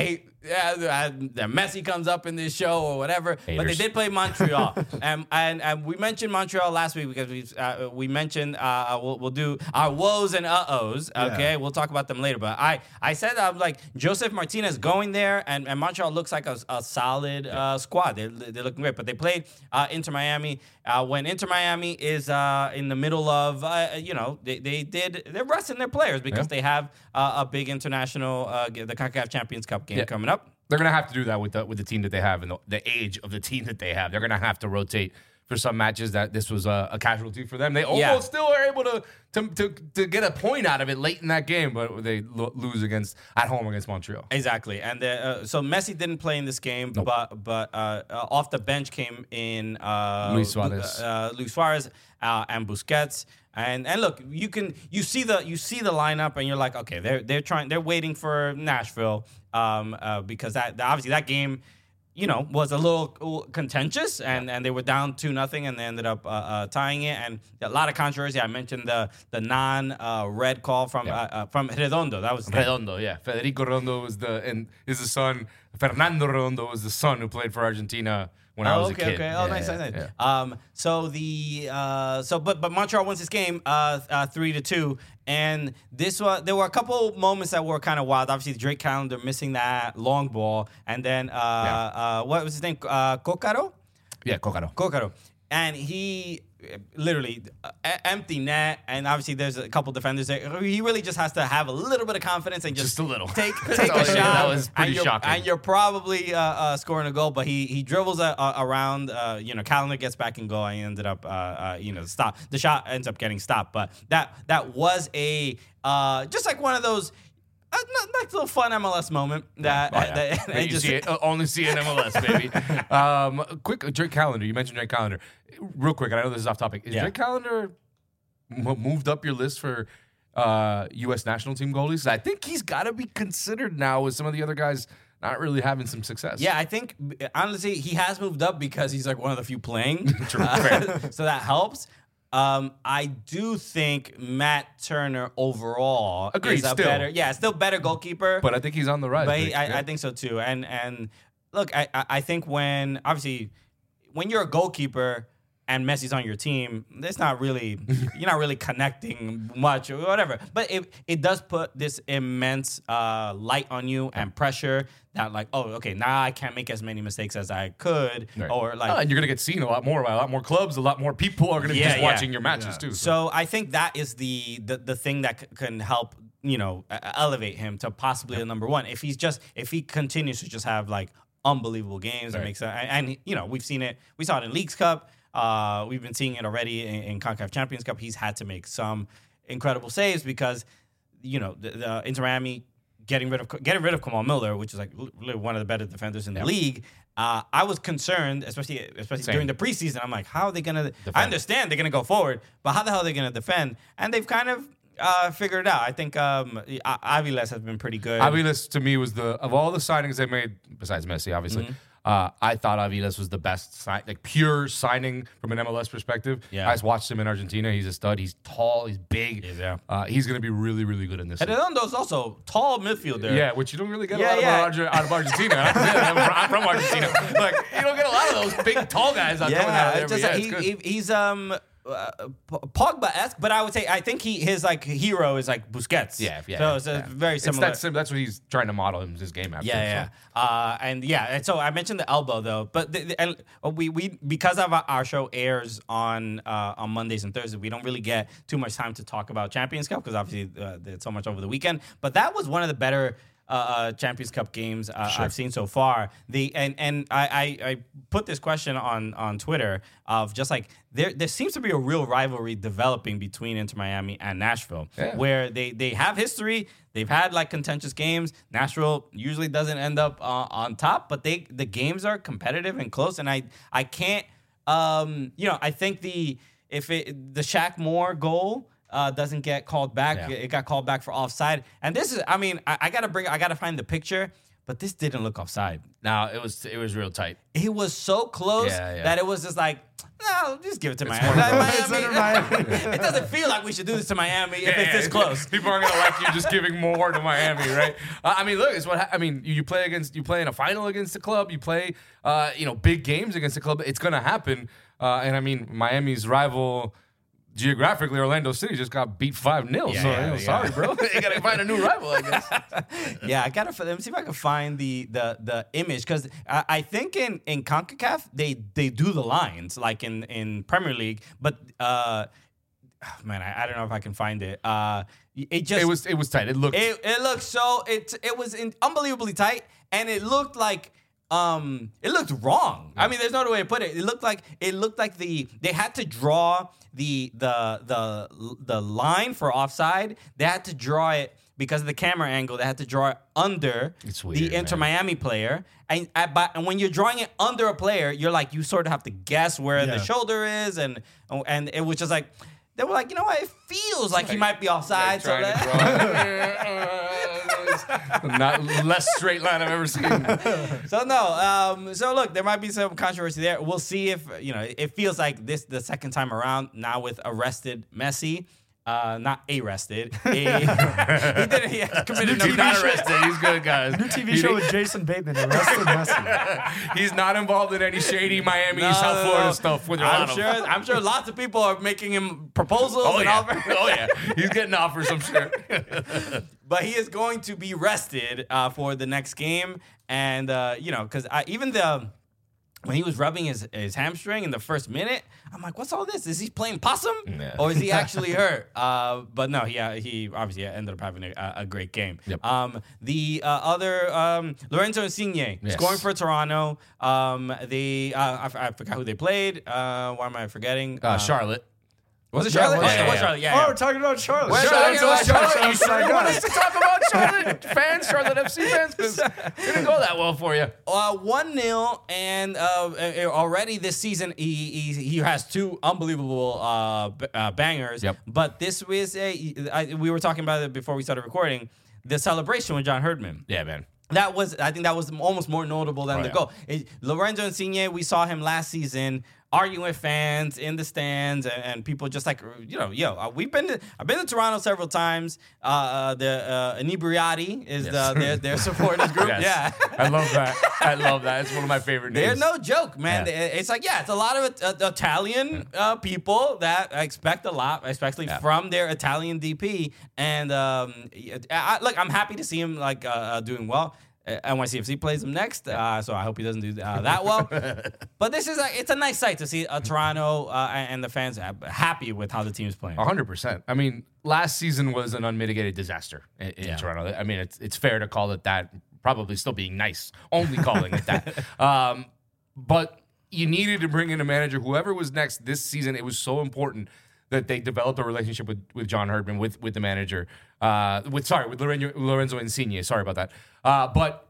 yeah, that Messi comes up in this show or whatever. Haters. But they did play Montreal, and, and and we mentioned Montreal last week because we uh, we mentioned uh, we'll, we'll do our woes and uh ohs. Okay, Yeah. we'll talk about them later. But I I said I'm like Joseph Martinez going there, and, and Montreal looks like a, a solid uh, squad. They they're looking great. But they played uh, Inter Miami. Uh, when Inter Miami is uh, in the middle of uh, you know they, they did they're resting their players because Yeah. they have uh, a big international uh, the CONCACAF Champions Cup game Yeah. coming up. They're gonna have to do that with the with the team that they have and the, the age of the team that they have. They're gonna have to rotate for some matches that this was a, a casualty for them. They almost Yeah. still are able to, to to to get a point out of it late in that game, but they lo- lose against at home against Montreal. Exactly, and the, uh, so Messi didn't play in this game, Nope. but but uh, uh, off the bench came in uh, Luis Suarez. uh, Luis Suarez uh, and Busquets. And and look, you can you see the you see the lineup, and you're like, okay, they're they're trying they're waiting for Nashville, um, uh, because that obviously that game, you know, was a little contentious, and, and they were down two nothing, and they ended up uh, uh, tying it, and a lot of controversy. I mentioned the the non uh, red call from Yeah. uh, uh, from Redondo. That was Redondo, yeah. Federico Redondo was the and is the son. Fernando Redondo was the son who played for Argentina when I Oh, was okay, a kid. okay. Oh, Yeah, nice, yeah, nice, nice. yeah. Um, so the uh, so but but Montreal wins this game uh, uh three to two, and this was there were a couple moments that were kind of wild. Obviously, Drake Callender missing that long ball, and then uh, uh, what was his name? Uh, Kokaro. Yeah, Kokaro. Kokaro. And he uh, literally uh, e- empty net, and obviously there's a couple defenders there. He really just has to have a little bit of confidence and just, Just a little. take take all a he did. shot. That was pretty and you're, shocking. And you're probably uh, uh, scoring a goal, but he he dribbles a, a, around. Uh, you know, Callender gets back in goal, and he ended up uh, uh, you know stop. The shot ends up getting stopped, but that that was a uh, just like one of those. A nice little fun M L S moment that, Oh, yeah. that But and you just- see it, uh, only see it in M L S, baby. um, quick, uh, Drake Callender. You mentioned Drake Callender. Real quick, and I know this is off topic. Is Yeah. Drake Callender m- moved up your list for uh, U S national team goalies? I think he's got to be considered now with some of the other guys not really having some success. Yeah, I think honestly he has moved up because he's like one of the few playing. True, uh, so that helps. Um, I do think Matt Turner overall Agreed, is a still. better, yeah, still better goalkeeper. But I think he's on the rise. But he, Drake. I, Yeah. I think so too. And and look, I I I think when obviously when you're a goalkeeper and Messi's on your team, it's not really you're not really connecting much or whatever. But it it does put this immense uh, light on you and pressure that like, oh, okay, now I can't make as many mistakes as I could, Right. or like Oh, and you're gonna get seen a lot more by a lot more clubs. A lot more people are gonna be Yeah, just yeah. watching your matches too. So I think that is the the, the thing that c- can help, you know, uh, elevate him to possibly a number one. If he's just if he continues to just have like unbelievable games and Right. makes it, and, and you know we've seen it, we saw it in Leagues Cup, uh, we've been seeing it already in, in CONCACAF Champions Cup. He's had to make some incredible saves because you know the, the Inter Miami getting rid of getting rid of Kamal Miller, which is like really one of the better defenders in the league. Uh, I was concerned, especially especially Same. during the preseason. I'm like, how are they gonna? Defend. I understand they're gonna go forward, but how the hell are they gonna defend? And they've kind of uh, figured it out. I think um, A- Aviles has been pretty good. Aviles to me was the of all the signings they made, besides Messi, obviously. Mm-hmm. Uh, I thought Aviles was the best, si- like pure signing from an M L S perspective. Yeah. I just watched him in Argentina. He's a stud. He's tall. He's big. He is, yeah. Uh, he's going to be really, really good in this. And league. Redondo's also tall midfielder. Yeah, which you don't really get Yeah, a lot yeah. of out, out of Argentina. I'm, from, I'm from Argentina. Like you don't get a lot of those big, tall guys out coming out of there. it's But just yeah, like it's he, good. he- he's um. Uh, P- Pogba-esque, but I would say I think he his like hero is like Busquets. yeah, yeah. So it's a yeah. very It's similar. that sim- that's what he's trying to model him, his game after. Yeah, so. yeah, uh, and yeah, and so I mentioned the elbow though, but the, the, and we we because of our, our show airs on uh, on Mondays and Thursdays, we don't really get too much time to talk about Champions Cup because obviously uh, there's so much over the weekend. But that was one of the better uh, uh, Champions Cup games uh, I've seen so far. The and and I, I, I put this question on on Twitter of just like there there seems to be a real rivalry developing between Inter Miami and Nashville, Yeah. where they they have history. They've had like contentious games. Nashville usually doesn't end up uh, on top, but they the games are competitive and close. And I I can't um you know I think the if it the Shaq Moore goal. Uh, doesn't get called back. Yeah. It got called back for offside. And this is, I mean, I, I gotta bring, I gotta find the picture, but this didn't look offside. No, it was it was real tight. It was so close Yeah, yeah. that it was just like, nah, I'll just give it to Miami. It's under Miami. It doesn't feel like we should do this to Miami if Yeah, it's yeah, this close. People aren't gonna like you just giving more to Miami, right? Uh, I mean, look, it's what ha- I mean. You, you play against, you play in a final against the club. You play, uh, you know, big games against the club. It's gonna happen. Uh, and I mean, Miami's rival. Geographically, Orlando City just got beat five nil. Yeah, so, yeah, you know, yeah. sorry, bro. You got to find a new rival, I guess. Yeah, I gotta let me see if I can find the the the image because I, I think in in CONCACAF they they do the lines like in in Premier League, but uh, man, I, I don't know if I can find it. Uh, it just It was it was tight. It looked. it, it looked so it it was in, unbelievably tight, and it looked like. Um, it looked wrong. I mean, there's no other way to put it. It looked like it looked like the they had to draw the the the the line for offside. They had to draw it because of the camera angle. They had to draw it under It's weird, the Inter Miami player. And at, but and when you're drawing it under a player, you're like you sort of have to guess where Yeah. the shoulder is, and and it was just like they were like, you know what? It feels like he might be offside. So Trying to that, draw. Not less straight line I've ever seen. So no, um, so look, there might be some controversy there. We'll see if you know. It feels like this the second time around now with arrested Messi, uh, not arrested. A, he didn't. He has committed no He's not crime. arrested. He's good, guys. New T V He- show with Jason Bateman arrested Messi. He's not involved in any shady Miami, No, South no, Florida no. stuff with I'm Ronaldo. sure. I'm sure lots of people are making him proposals Oh and yeah. offers. Oh yeah. He's getting offers, I'm sure. But he is going to be rested uh, for the next game, and uh, you know, because even the when he was rubbing his, his hamstring in the first minute, I'm like, what's all this? Is he playing possum, Yeah. or is he actually hurt? Uh, but no, he uh, he obviously ended up having a, a great game. Yep. Um, the uh, other um, Lorenzo Insigne Yes. scoring for Toronto. Um, the uh, I, f- I forgot who they played. Uh, why am I forgetting? Uh, Charlotte. Was it Yeah, Charlotte? was Oh, it Charlotte. was Charlotte. Yeah. Oh, yeah. we're talking about Charlotte. We're Shout talking out to about us, Charlotte. Charlotte. You sure Shout you want out. us to talk about Charlotte fans, Charlotte F C fans? Because it didn't go that well for you. Uh, one nil, and uh, uh, already this season he, he he has two unbelievable uh, b- uh, bangers. Yep. But this was a I, we were talking about it before we started recording. The celebration with John Herdman. Yeah, man. That was, I think that was almost more notable than Oh, the yeah. goal. It, Lorenzo Insigne, we saw him last season arguing with fans in the stands, and, and people just like, you know, yo, uh, we've been to, I've been to Toronto several times. Uh, uh, the uh, Inebriati is Yes. the, their, their supporters group. Yes. Yeah. I love that. I love that. It's one of my favorite They're names. no joke, man. Yeah. It's like, yeah, it's a lot of uh, Italian uh, people that expect a lot, especially Yeah. from their Italian D P. And um, I, look, I'm happy to see him like uh, uh, doing well. Uh, N Y C F C plays him next, uh, so I hope he doesn't do uh, that well. But this is like, it's a nice sight to see uh, Toronto uh, and the fans ha- happy with how the team's playing. A hundred percent. I mean, last season was an unmitigated disaster in, in Yeah. Toronto. I mean, it's it's fair to call it that. Probably still being nice, only calling it that. Um, but you needed to bring in a manager. Whoever was next this season, it was so important that they developed a relationship with, with John Herdman, with with the manager, uh, with sorry, with Lorenzo, Lorenzo Insigne. Sorry about that. Uh, but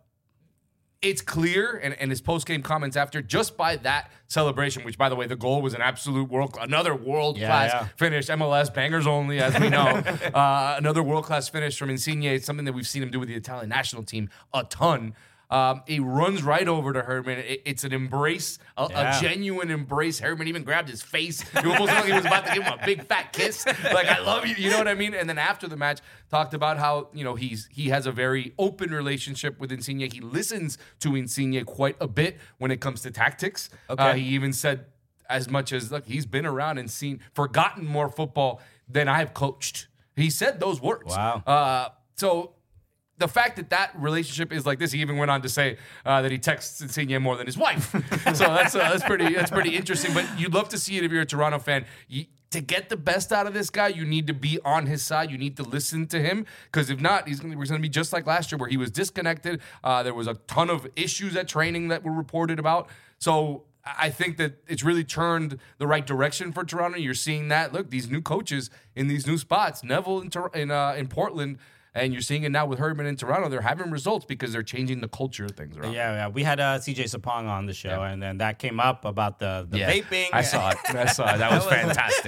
it's clear, and, and his post game comments after, just by that celebration, which by the way, the goal was an absolute world, another world class Yeah, yeah. finish, M L S bangers only, as we know. uh, another world class finish from Insigne. It's something that we've seen him do with the Italian national team a ton. Um, he runs right over to Herdman. It, it's an embrace, a, Yeah. a genuine embrace. Herdman even grabbed his face. He almost looked like he was about to give him a big fat kiss. Like, I love you. You know what I mean? And then after the match, talked about how, you know, he's he has a very open relationship with Insigne. He listens to Insigne quite a bit when it comes to tactics. Okay. Uh, he even said as much as, look, he's been around and seen, forgotten more football than I've coached. He said those words. Wow. Uh, so the fact that that relationship is like this, he even went on to say uh, that he texts Insigne more than his wife. So that's uh, that's pretty that's pretty interesting. But you'd love to see it if you're a Toronto fan. You, to get the best out of this guy, you need to be on his side. You need to listen to him, because if not, he's going to be just like last year, where he was disconnected. Uh, there was a ton of issues at training that were reported about. So I think that it's really turned the right direction for Toronto. You're seeing that. Look, these new coaches in these new spots, Neville in Tor- in, uh, in Portland. And you're seeing it now with Herdman in Toronto. They're having results because they're changing the culture of things around. Yeah, yeah. We had uh, C J Sapong on the show, Yeah. and then that came up about the, the Yeah, vaping. I saw it. I saw it. That was fantastic.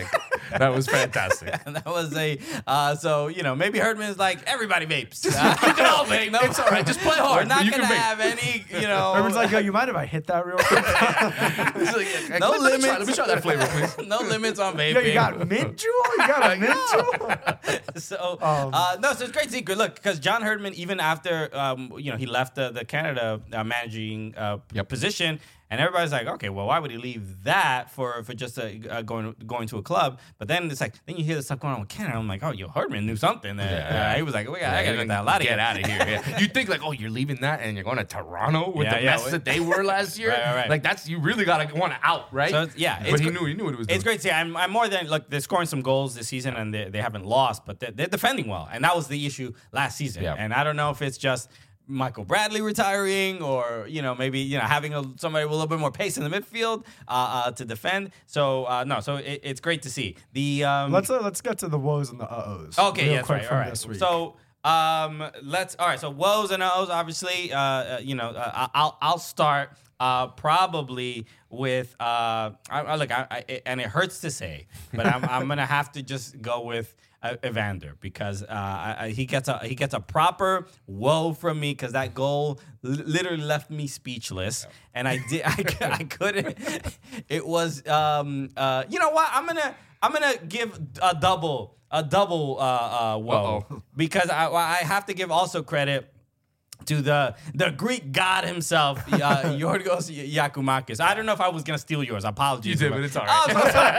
That was fantastic. And that was a uh, so you know maybe Herdman is like everybody vapes. You can all vape. No, It's all right. Just play hard. We're not You gonna can vape. have any you know. Everyone's like, yo, you mind if I hit that real quick? It's like, yeah, No let me try- limits. Let me try that flavor, please. No limits on vaping. Yo, you got mint jewel? You got a mint jewel? So Um, uh, no, so it's a great secret. Look, because John Herdman, even after um, you know he left the, the Canada uh, managing uh, Yep. position, and everybody's like, okay, well, why would he leave that for for just a, uh, going going to a club? But then it's like, then you hear the stuff going on with Canada. I'm like, oh, yo, Herdman knew something. There. Yeah. Uh, he was like, we got, I gotta get the hell out of Get here. out of here. Yeah. You think like, oh, you're leaving that and you're going to Toronto with Yeah, the yeah. mess that they were last year. Right, right, right. Like that's you really gotta want to out, right? So it's- yeah, but it's he gr- knew he knew what he was doing. It's great to see. I'm, I'm more than look. They're scoring some goals this season, and they, they haven't lost, but they're, they're defending well, and that was the issue last season. Yeah. And I don't know if it's just Michael Bradley retiring, or you know maybe you know having a, somebody with a little bit more pace in the midfield uh, uh, to defend. So uh, no, so it, it's great to see. The um, let's uh, let's get to the woes and the uh-ohs. Okay, real yeah, that's quick right. from All right. this week. So, um, let's. All right. So, woes and ohs. Obviously, uh, uh, you know, uh, I'll I'll start uh, probably with uh, I, I look, I, I, and it hurts to say, but I'm I'm gonna have to just go with uh, Evander because uh, I, I, he gets a he gets a proper woe from me because that goal li- literally left me speechless, and I did I, cou- I couldn't. It was um uh you know what I'm gonna I'm gonna give a double. A double uh, uh, woe Uh-oh. because I, I have to give also credit to the the Greek god himself, uh, Yorgos Yakumakis. I don't know if I was gonna steal yours. Apologies. You did, but it's all right. I'm so sorry.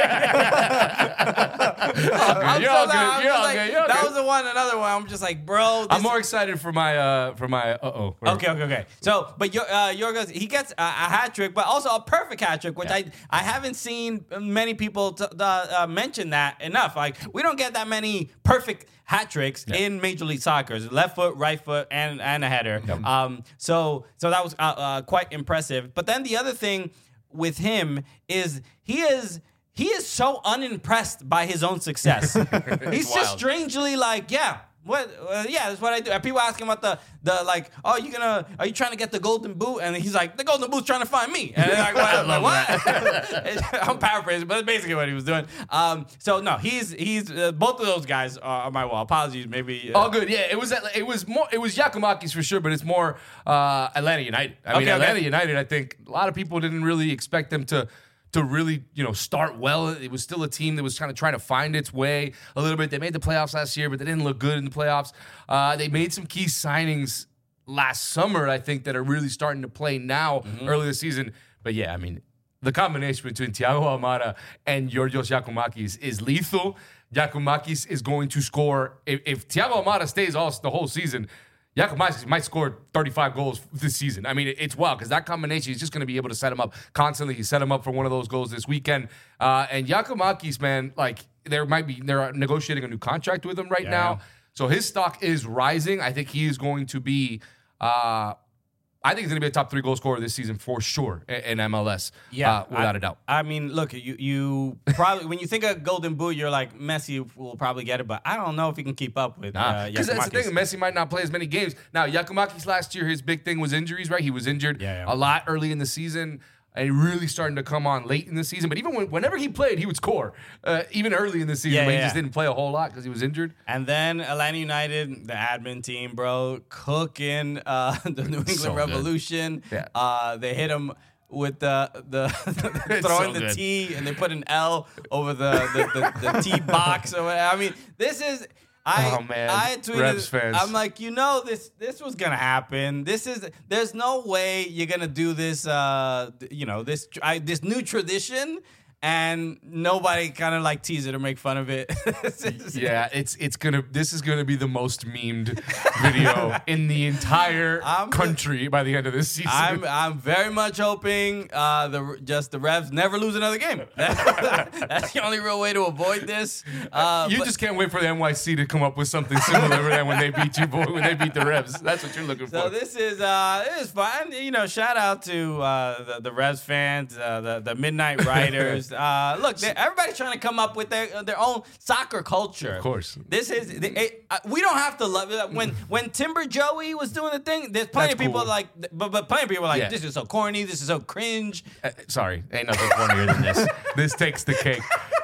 I'm You're so all sorry. good. I'm You're just all like, good. You're that okay. was the one. Another one. I'm just like, bro. This I'm more excited for my uh for my uh oh. Okay, okay, okay. So, but Yor- uh, Yorgos, he gets a, a hat trick, but also a perfect hat trick, which Yeah. I I haven't seen many people t- uh, mention that enough. Like, we don't get that many perfect hat tricks in Major League Soccer. Left foot, right foot, and and a header. Um, so so that was uh, uh, quite impressive. But then the other thing with him is he is. He is so unimpressed by his own success. He's just wild. strangely like, yeah, what? Uh, yeah, that's what I do. And people ask him about the the like, oh, you gonna? Are you trying to get the golden boot? And he's like, the golden boot's trying to find me. And they're like, what? like, what? I'm paraphrasing, but that's basically what he was doing. Um, so no, he's he's uh, both of those guys are my well. Apologies, maybe. Uh, All good. Yeah, it was it was more it was Yakumakis for sure, but it's more uh, Atlanta United. I mean, Okay, okay. Atlanta United. I think a lot of people didn't really expect them to to really you know start well. It was still a team that was kind of trying to find its way a little bit. They made the playoffs last year, but they didn't look good in the playoffs. Uh, they made some key signings last summer, I think, that are really starting to play now Mm-hmm. early this season. But yeah, I mean, the combination between Thiago Almada and Georgios Yakumakis is lethal. Yakumakis is going to score. If, if Thiago Almada stays all the whole season, Yakumakis might score thirty-five goals this season. I mean, it, it's wild because that combination is just going to be able to set him up constantly. He set him up for one of those goals this weekend. Uh, and Yakumakis, man, like there might be they're negotiating a new contract with him right Yeah. now, so his stock is rising. I think he is going to be. Uh, I think he's going to be a top three goal scorer this season for sure in, in M L S. Yeah, uh, without I, a doubt. I mean, look, you you probably when you think of Golden Boot, you're like Messi will probably get it, but I don't know if he can keep up with. uh, Because that's the Yakumakis. thing. Messi might not play as many games. Now, Yakumakis last year, his big thing was injuries, right? He was injured Yeah, yeah. a lot early in the season and really starting to come on late in the season. But even when, whenever he played, he would score, uh, even early in the season, Yeah, but he yeah, just yeah. didn't play a whole lot because he was injured. And then Atlanta United, the admin team, bro, cooking uh, the New England So good. Revolution. Yeah. Uh, they hit him with the the throwing so the good. T, and they put an L over the the, the, the T box or whatever. I mean, this is. I, Oh, man. I tweeted. Revs fans. I'm like, you know, this this was gonna happen. This is. There's no way you're gonna do this. Uh, you know, this I, this new tradition. And nobody kind of like tease it or make fun of it. It's just- Yeah, it's it's gonna. This is gonna be the most memed video in the entire I'm- country by the end of this season. I'm I'm very much hoping uh, the just the Revs never lose another game. That's the only real way to avoid this. Uh, you but- just can't wait for the N Y C to come up with something similar than when they beat you, boy, when they beat the Revs. That's what you're looking so for. this is uh it is fun. You know, shout out to uh, the the Revs fans, uh, the the Midnight Riders. Uh, look, they- everybody's trying to come up with their their own soccer culture. Of course. this is it, uh, we don't have to love it. When when Timber Joey was doing the thing, there's plenty That's of people cool. like, but but plenty of people are like, Yeah. this is so corny, this is so cringe. Uh, sorry, ain't nothing funnier than this. This takes the cake.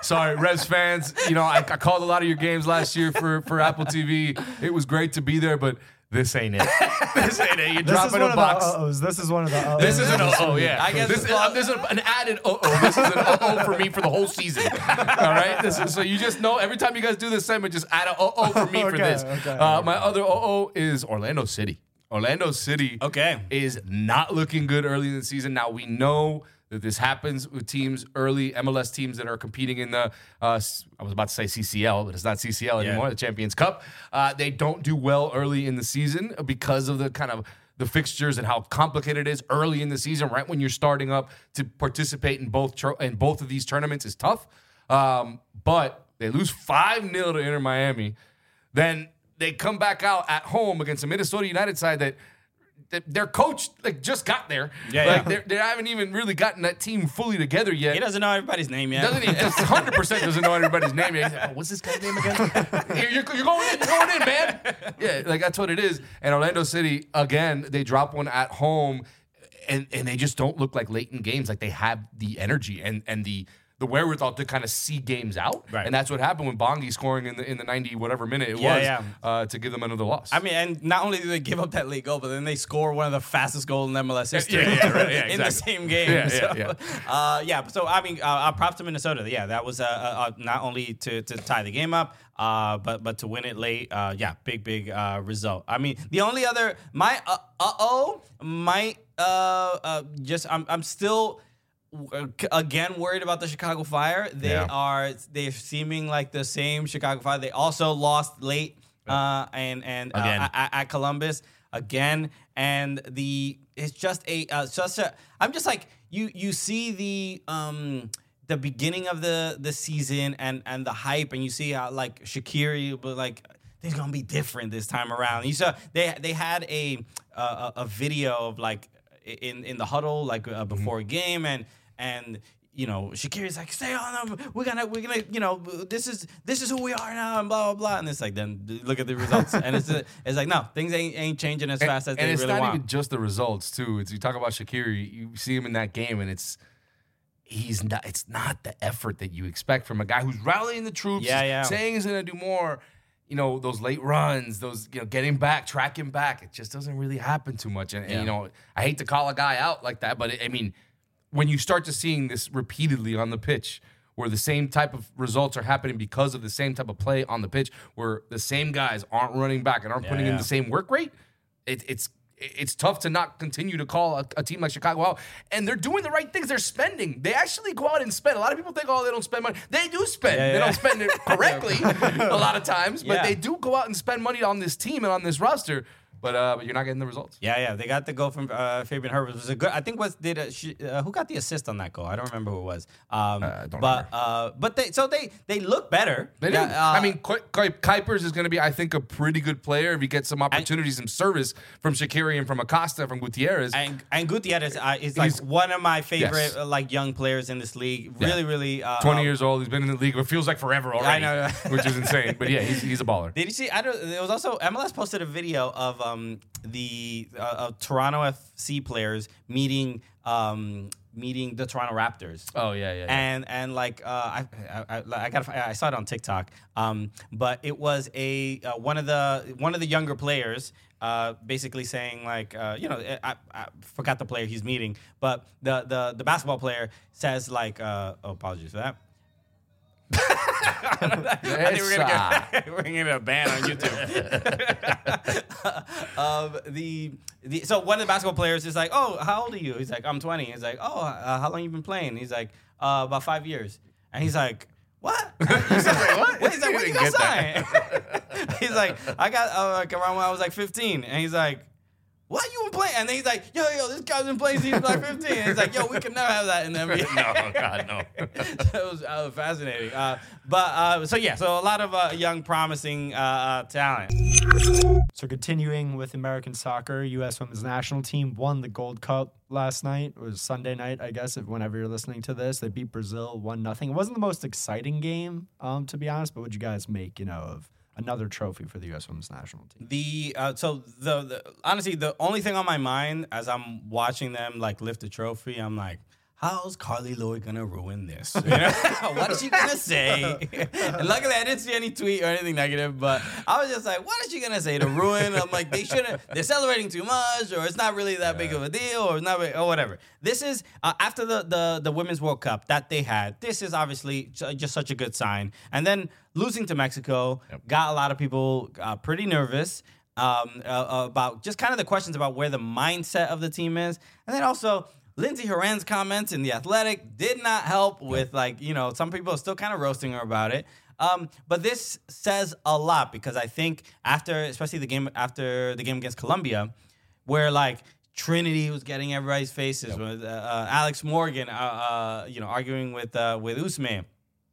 Sorry, Revs fans. You know, I, I called a lot of your games last year for, for Apple T V. It was great to be there, but this ain't it. This ain't it. You're This is dropping one a of box. the uh-ohs. This is one of the uh-ohs. This is an uh-oh, yeah. I guess this it's is, well- this is an added uh-oh. This is an uh-oh for me for the whole season. All right? This is, so you just know every time you guys do this segment, just add an uh-oh for me for Okay, this. okay, uh, okay. My other uh-oh is Orlando City. Orlando City Okay. is not looking good early in the season. Now, we know that this happens with teams early, M L S teams that are competing in the, uh, I was about to say C C L, but it's not C C L anymore, Yeah. the Champions Cup. Uh, they don't do well early in the season because of the kind of the fixtures and how complicated it is early in the season, right when you're starting up to participate in both tro- in both of these tournaments is tough. Um, but they lose five nil to Inter Miami. Then they come back out at home against a Minnesota United side that that their coach like just got there. Yeah, like yeah. they're- they haven't even really gotten that team fully together yet. He doesn't know everybody's name yet. Doesn't he? Just one hundred percent doesn't know everybody's name. He's like, oh, what's this guy's name again? you're, you're, you're going in. You're going in, man. Yeah, like that's what it is. And Orlando City, again, they drop one at home, and, and they just don't look like late in games. Like they have the energy and, and the the wherewithal to kind of see games out. Right. And that's what happened when Bongi scoring in the in the ninety whatever minute it Yeah, was yeah. Uh, to give them another loss. I mean, and not only do they give up that late goal, but then they score one of the fastest goals in M L S history yeah, yeah, right, yeah, in the exactly. same game. Yeah, so, yeah, Uh, yeah. So I mean, uh, uh, props to Minnesota. Yeah, that was uh, uh, uh, not only to, to tie the game up, uh, but but to win it late. Uh, yeah, big big uh, result. I mean, the only other my uh oh might uh, uh just I'm I'm still. Again, worried about the Chicago Fire. They Yeah. are they're seeming like the same Chicago Fire. They also lost late uh, and and uh, Again. at, at Columbus again. And the it's just a uh, just a. I'm just like you. You see the um the beginning of the the season and and the hype, and you see how like Shaqiri, but like. They're gonna be different this time around. You saw they they had a uh, a a video of like in in the huddle like uh, before a game and. And you know, Shaqiri's like, stay on them. We're gonna, we're gonna, you know, this is this is who we are now, and blah blah blah. And it's like, then look at the results, and it's it's like, no, things ain't ain't changing as fast as and they it's really not want. even just the results too. It's you talk about Shaqiri, you see him in that game, and it's he's not. It's not the effort that you expect from a guy who's rallying the troops, Yeah, yeah. saying he's gonna do more. You know, those late runs, those you know, getting back, tracking back. It just doesn't really happen too much. And, and Yeah. you know, I hate to call a guy out like that, but it, I mean. When you start to seeing this repeatedly on the pitch, where the same type of results are happening because of the same type of play on the pitch, where the same guys aren't running back and aren't Yeah, putting in yeah. the same work rate, it, it's it's tough to not continue to call a, a team like Chicago out. And they're doing the right things. They're spending. They actually go out and spend. A lot of people think, oh, they don't spend money. They do spend. Yeah, they yeah. don't spend it correctly a lot of times, but Yeah. they do go out and spend money on this team and on this roster. But uh, but you're not getting the results. Yeah, yeah, they got the goal from uh, Fabian Herbert. It was a good. I think was did a, she, uh, who got the assist on that goal? I don't remember who it was. Um, Uh, don't but remember. uh, but they so they they look better. They do. Yeah, uh, I mean, Ku- Ku- Kuipers is going to be, I think, a pretty good player if he gets some opportunities, some service from Shaqiri and from Acosta, from Gutierrez. And, and Gutierrez uh, is like He's- one of my favorite Yes. uh, like young players in this league. Really, really. Uh, twenty uh, years old, he's been in the league. It feels like forever already, know. which is insane. But yeah, he's, he's a baller. Did you see? I don't. There was also M L S posted a video of um the uh, of Toronto F C players meeting um meeting the Toronto Raptors. Oh yeah, yeah. yeah. And and like uh, I I, I, I got I saw it on TikTok. Um, but it was a uh, one of the one of the younger players. Uh, basically saying like uh, you know I, I forgot the player he's meeting, but the the the basketball player says like uh, oh, apologies for that. I think we're gonna get we're gonna get a ban on YouTube. um, the the so one of the basketball players is like, oh, how old are you? He's like, I'm twenty. He's like, oh, uh, how long you been playing? He's like, uh, about five years. And he's like, what? He's like, what? He's like, when you got signed? He's like, I got uh, like around when I was like fifteen. And he's like, what, you been playing? And then he's like, yo, yo, this guy's been playing since he was like fifteen. And he's like, yo, we can never have that in the N B A. no, God, no. That was uh, fascinating. Uh, but uh, so yeah, so a lot of uh, young, promising uh, uh, talent. So continuing with American soccer, U S Women's National Team won the Gold Cup last night. It was Sunday night, I guess, if whenever you're listening to this. They beat Brazil one nothing. It wasn't the most exciting game, um, to be honest, but what'd you guys make, you know, of another trophy for the U S Women's National Team? The uh, so the, the honestly the only thing on my mind as I'm watching them like lift the trophy, I'm like, how's Carly Lloyd gonna ruin this? You know? What is she gonna say? And luckily, I didn't see any tweet or anything negative, but I was just like, what is she gonna say to ruin? I'm like, they shouldn't. They're celebrating too much, or it's not really that yeah. big of a deal, or it's not, or whatever. This is uh, after the, the the Women's World Cup that they had. This is obviously just such a good sign. And then losing to Mexico yep. got a lot of people uh, pretty nervous. Um, uh, about just kind of the questions about where the mindset of the team is. And then also Lindsey Horan's comments in The Athletic did not help with, like, you know, some people are still kind of roasting her about it. Um, but this says a lot because I think after, especially the game after the game against Colombia, where like Trinity was getting everybody's faces, yep. with uh, uh, Alex Morgan, uh, uh, you know, arguing with uh, with Usman.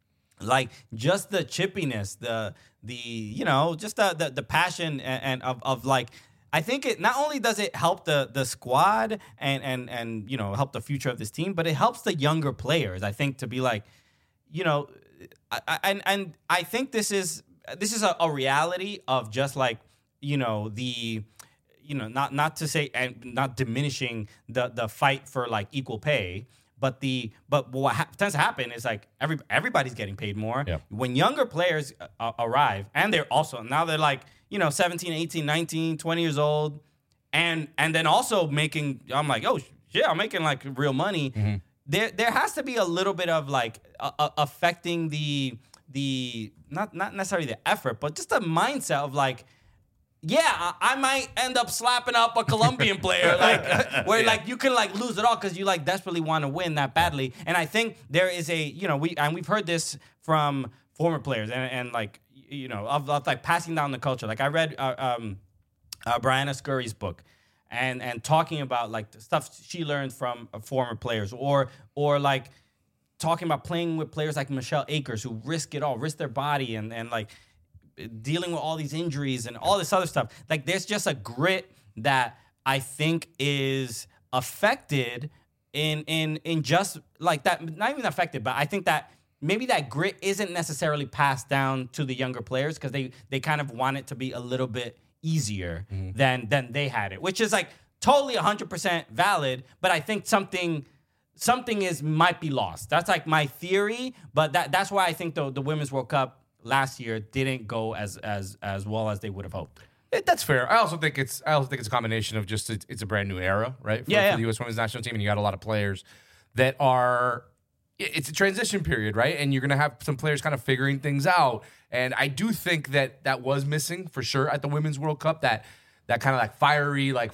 Like just the chippiness, the the you know, just the the, the passion and, and of of like, I think it not only does it help the the squad and and and you know help the future of this team, but it helps the younger players. I think to be like, you know, I, I, and and I think this is this is a, a reality of just like you know the. You know, not not to say and not diminishing the the fight for like equal pay, but the but what ha- tends to happen is like every everybody's getting paid more. Yep. When younger players uh, arrive, and they're also now they're like you know seventeen, eighteen, nineteen, twenty years old, and and then also making I'm like oh shit I'm making like real money. Mm-hmm. There there has to be a little bit of like uh, uh, affecting the the not not necessarily the effort, but just the mindset of like. Yeah, I, I might end up slapping up a Colombian player, like where yeah. like you can like lose it all because you like desperately want to win that badly. And I think there is a you know we and we've heard this from former players and, and like you know of, of like passing down the culture. Like I read uh, um, uh, Brianna Scurry's book and and talking about like the stuff she learned from uh, former players or or like talking about playing with players like Michelle Akers who risk it all, risk their body and and like. Dealing with all these injuries and all this other stuff. Like, there's just a grit that I think is affected in in in just like that. Not even affected, but I think that maybe that grit isn't necessarily passed down to the younger players because they they kind of want it to be a little bit easier mm-hmm. than than they had it, which is like totally one hundred percent valid. But I think something. Something is might be lost. That's like my theory, but that that's why I think the the Women's World Cup last year didn't go as as as well as they would have hoped. It, that's fair. I also think it's I also think it's a combination of just it's, it's a brand new era, right? For, yeah, yeah. for the U S Women's National Team, and you got a lot of players that are. It's a transition period, right? And you're going to have some players kind of figuring things out. And I do think that that was missing for sure at the Women's World Cup. That that kind of like fiery, like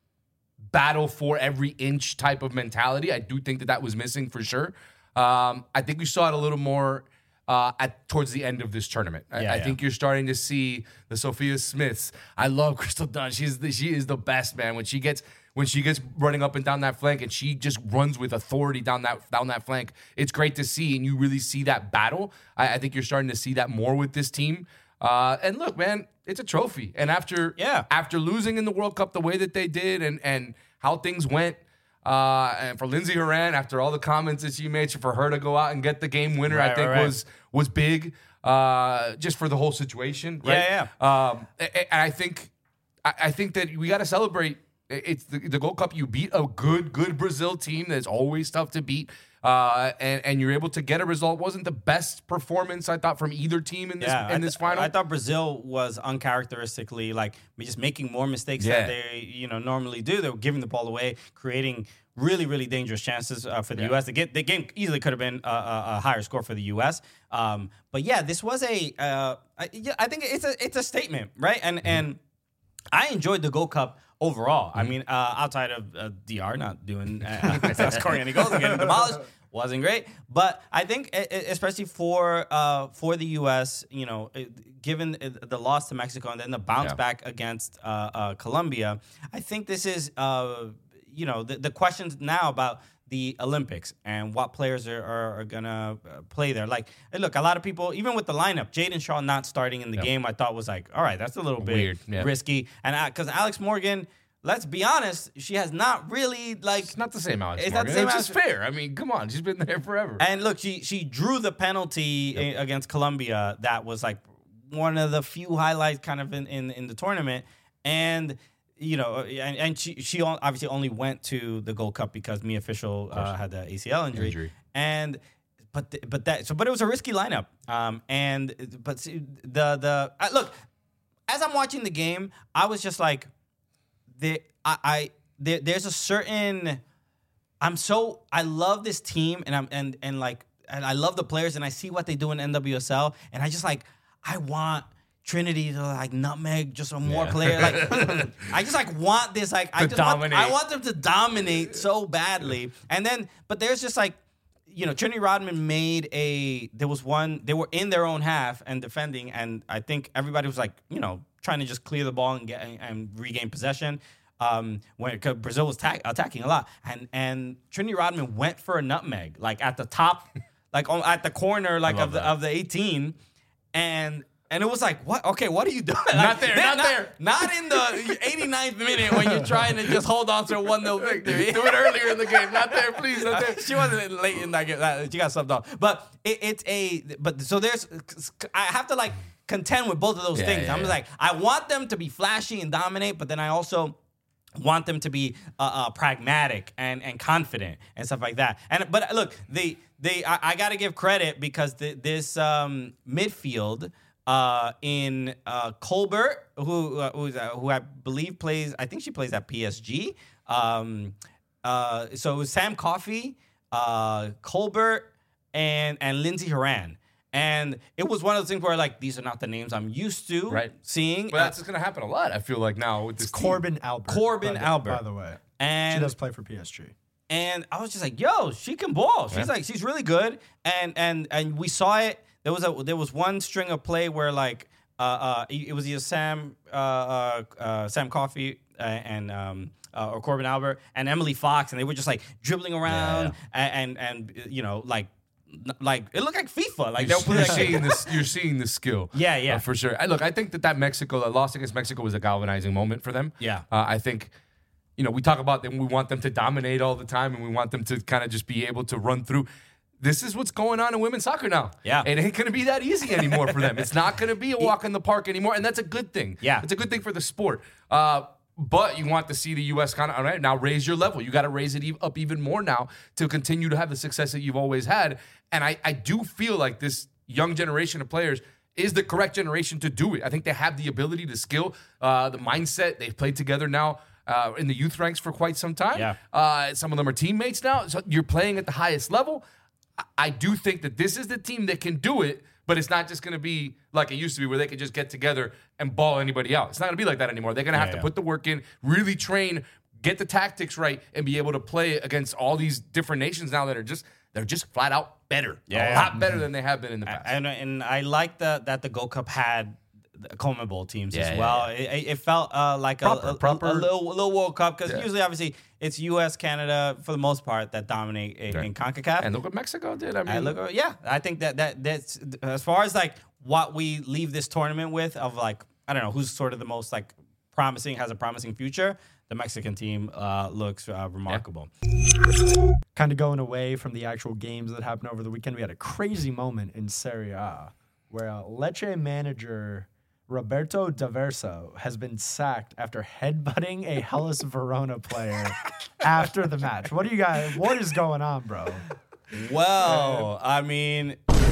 battle for every inch type of mentality. I do think that that was missing for sure. Um, I think we saw it a little more. Uh, at towards the end of this tournament, I, yeah, I yeah. think you're starting to see the Sophia Smiths. I love Crystal Dunn. She's the, she is the best, man. When she gets when she gets running up and down that flank, and she just runs with authority down that down that flank. It's great to see, and you really see that battle. I, I think you're starting to see that more with this team. Uh, and look, man, it's a trophy. And after yeah. after losing in the World Cup the way that they did, and and how things went. Uh, and for Lindsey Horan, after all the comments that she made, for her to go out and get the game winner, right, I think right, right. was was big. Uh, just for the whole situation, right? Yeah, yeah. Um, and I think, I think that we got to celebrate. It's the, the Gold Cup. You beat a good, good Brazil team that's always tough to beat, uh, and and you're able to get a result. It wasn't the best performance I thought from either team in this yeah, in I this th- final. I thought Brazil was uncharacteristically like just making more mistakes yeah. that they you know normally do. They were giving the ball away, creating really really dangerous chances uh, for the yeah. U S. The, get, the game easily could have been a, a, a higher score for the U S. Um, but yeah, this was a uh, I, I think it's a it's a statement, right? And mm-hmm. and I enjoyed the Gold Cup. Overall, mm-hmm. I mean, uh, outside of uh, D R not doing, uh, not scoring any goals and getting demolished, wasn't great. But I think, especially for uh, for the U S, you know, given the loss to Mexico and then the bounce yeah. back against uh, uh, Colombia, I think this is, uh, you know, the, the questions now about the Olympics and what players are, are, are going to play there. Like, look, a lot of people, even with the lineup, Jaden Shaw not starting in the yep. game, I thought was like, all right, that's a little bit weird, yeah. risky. And because Alex Morgan, let's be honest, she has not really, like... It's not the same Alex it's Morgan. Not the same Which Alex- is fair. I mean, come on. She's been there forever. And look, she she drew the penalty yep. against Colombia. That was like one of the few highlights kind of in, in, in the tournament. And you know, and, and she she obviously only went to the Gold Cup because Mia Fishel uh, had the A C L injury, Injury. and but th- but that so but it was a risky lineup. Um, and but see, the the I, look, as I'm watching the game, I was just like, the I, I there, there's a certain I'm so I love this team and I'm and and like and I love the players and I see what they do in N W S L and I just like I want Trinity to like nutmeg just a more Yeah. player. Like I just like want this like I To just want, dominate. I want them to dominate so badly. And then but there's just like you know Trinity Rodman made a there was one they were in their own half and defending and I think everybody was like you know trying to just clear the ball and get and, and regain possession. Um, when cause Brazil was ta- attacking a lot, and and Trinity Rodman went for a nutmeg, like at the top, like on, at the corner, like of the that. of the eighteen, and and it was like, what? Okay, what are you doing? Not Like, there, they're not there. not in the eighty-ninth minute when you're trying to just hold on to a one nil victory. Do it earlier in the game. Not there, please. Not there. She wasn't late in that game. That- She got subbed off. But it, it's a. But so there's. I have to like contend with both of those Yeah, things. yeah, I'm yeah. like, I want them to be flashy and dominate, but then I also want them to be uh, uh, pragmatic and, and confident and stuff like that. And but look, they they I, I got to give credit because the, this um, midfield. Uh, in uh, Colbert, who uh, who's, uh, who I believe plays, I think she plays at P S G. Um, uh, so it was Sam Coffey, uh, Colbert, and and Lindsey Horan. And it was one of those things where like these are not the names I'm used to Right. seeing. But that's just going to happen a lot, I feel like, now with this team. Corbin Albert. Corbin by the, Albert. By the way. She and does play for P S G. and I was just like, yo, she can ball. She's Yeah. like, she's really good. And and and we saw it. There was a there was one string of play where like uh uh it was either Sam uh uh, uh Sam Coffey uh, and um uh, or Corbin Albert and Emily Fox and they were just like dribbling around and, and and you know like like it looked like FIFA like they You're, were playing you're like, seeing this. You're seeing the skill. Yeah, yeah. uh, for sure. I, look, I think that that Mexico, that loss against Mexico, was a galvanizing moment for them. Yeah. uh, I think. You know, we talk about them. We want them to dominate all the time, and we want them to kind of just be able to run through. This is what's going on in women's soccer now. Yeah. It ain't going to be that easy anymore for them. It's not going to be a walk in the park anymore, and that's a good thing. Yeah. It's a good thing for the sport. Uh, but you want to see the U S kind of, all right, now raise your level. You got to raise it e- up even more now to continue to have the success that you've always had. And I, I do feel like this young generation of players is the correct generation to do it. I think they have the ability, the skill, uh, the mindset. They've played together now uh, in the youth ranks for quite some time. Yeah. Uh, some of them are teammates now. So you're playing at the highest level. I- I do think that this is the team that can do it, but it's not just going to be like it used to be where they could just get together and ball anybody out. It's not going to be like that anymore. They're going to have Yeah, to yeah. put the work in, really train, get the tactics right, and be able to play against all these different nations now that are just they're just flat out better. Yeah, a yeah. lot better than they have been in the past. and and I like the, that the Gold Cup had the CONMEBOL teams Yeah, as yeah, well. It, it felt uh, like Proper, a, a, proper. a little, little World Cup because Yeah. usually, obviously, it's U S, Canada for the most part that dominate in, Right. in CONCACAF. And look what Mexico did. I mean, I look, yeah, I think that that that's as far as like what we leave this tournament with of like I don't know who's sort of the most like promising has a promising future. The Mexican team uh, looks uh, remarkable. Kind of going away from the actual games that happened over the weekend, we had a crazy moment in Serie A where uh, Lecce manager Roberto D'Averso has been sacked after headbutting a Hellas Verona player after the match. What do you guys? What is going on, bro? Well, I mean,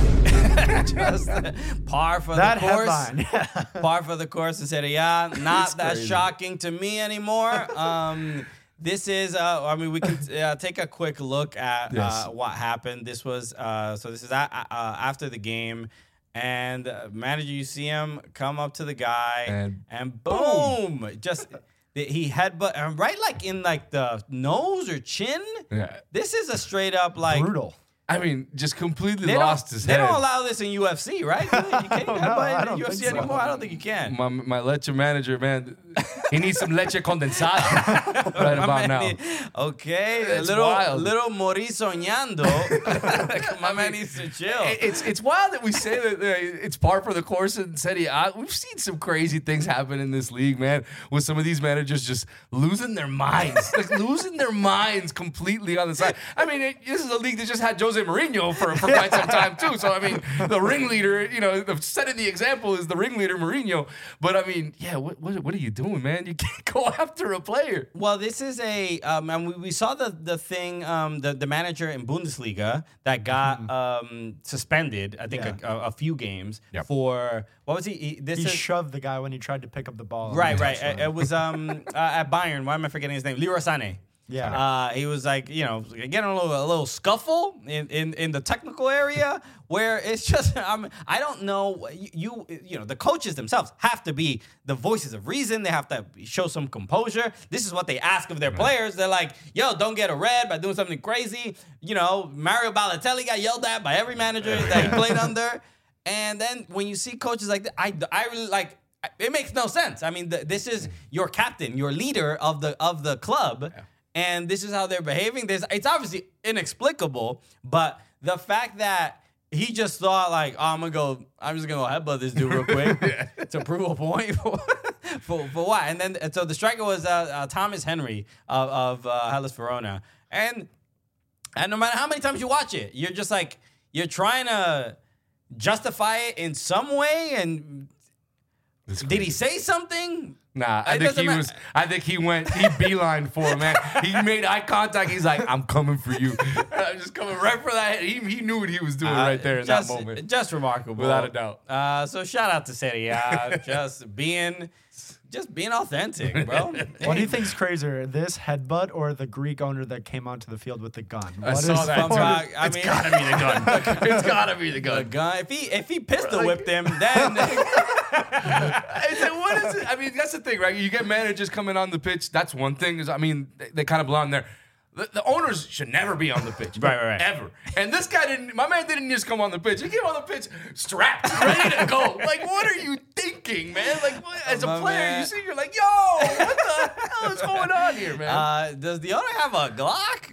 just par for That the course. headline. Par for the course in Serie A. Not that crazy. shocking to me anymore. Um, this is, uh, I mean, we can uh, take a quick look at Yes. uh, what happened. This was, uh, so this is a- uh, after the game. And uh, manager, you see him come up to the guy, and, And boom, just the- he headbutt, and right like in like the nose or chin. Yeah. This is a straight up like Brutal. I mean, just completely they lost don't, his They head. don't allow this in U F C, right? You can't know. headbutt I in don't U F C think so. anymore. I don't think you can. My my leche manager, man, he needs some leche condensada right My about man now. need- okay, a It's little wild. little Mori soñando. My man needs to chill. It- It's it's wild that we say that uh, it's par for the course in Serie A. We've seen some crazy things happen in this league, man, with some of these managers just losing their minds, like losing their minds completely on the side. I mean, it, this is a league that just had Jose Jose Mourinho for, for quite some time too. So I mean, the ringleader, you know, the, setting the example is the ringleader Mourinho. But I mean, yeah, what what, what are you doing, man? You can't go after a player. Well, this is a, um, and we, we saw the the thing, um, the the manager in Bundesliga that got mm-hmm. um, suspended. I think yeah. a, a, a few games yep. for what was he? he this he is, shoved the guy when he tried to pick up the ball. Right, right. It, it was um uh, at Bayern. Why am I forgetting his name? Leroy Sané. Yeah, uh, he was like, you know, getting a little, a little scuffle in, in, in the technical area where it's just, I mean, I don't know, you, you know, the coaches themselves have to be the voices of reason. They have to show some composure. This is what they ask of their players. They're like, yo, don't get a red by doing something crazy. You know, Mario Balotelli got yelled at by every manager that he played under. And then when you see coaches like that, I, I really like, it makes no sense. I mean, the, this is your captain, your leader of the of the club. Yeah. And this is how they're behaving. There's, it's obviously inexplicable, but the fact that he just thought like, oh, I'm gonna go, I'm just gonna go headbutt this dude real quick yeah. to prove a point for, for for what? And then and so the striker was uh, uh, Thomas Henry of, of uh, Hellas Verona, and and no matter how many times you watch it, you're just like you're trying to justify it in some way. And did he say something? Nah, I it think he matter. was. I think he went. He beeline for him, man. He made eye contact. He's like, "I'm coming for you." I'm just coming right for that. He, he knew what he was doing uh, right there in just, that moment. Just remarkable, without a doubt. Uh, so shout out to Serie A, just being, just being authentic, bro. What do you think's crazier, this headbutt or the Greek owner that came onto the field with the gun? I what saw is that. Too. I it's mean, gotta be the gun. It's gotta be the gun. The gun. If he if he pistol whipped him, then. I said, what is it? I mean, that's the thing, right? You get managers coming on the pitch. That's one thing. Is I mean, they, they kind of belong there. The, the owners should never be on the pitch, right, right, right, ever. And this guy didn't. My man didn't just come on the pitch. He came on the pitch strapped, ready to go. Like, what are you thinking, man? Like, what, as a My player, man. you see, you're like, yo, what the hell is going on here, man? Uh, does the owner have a Glock?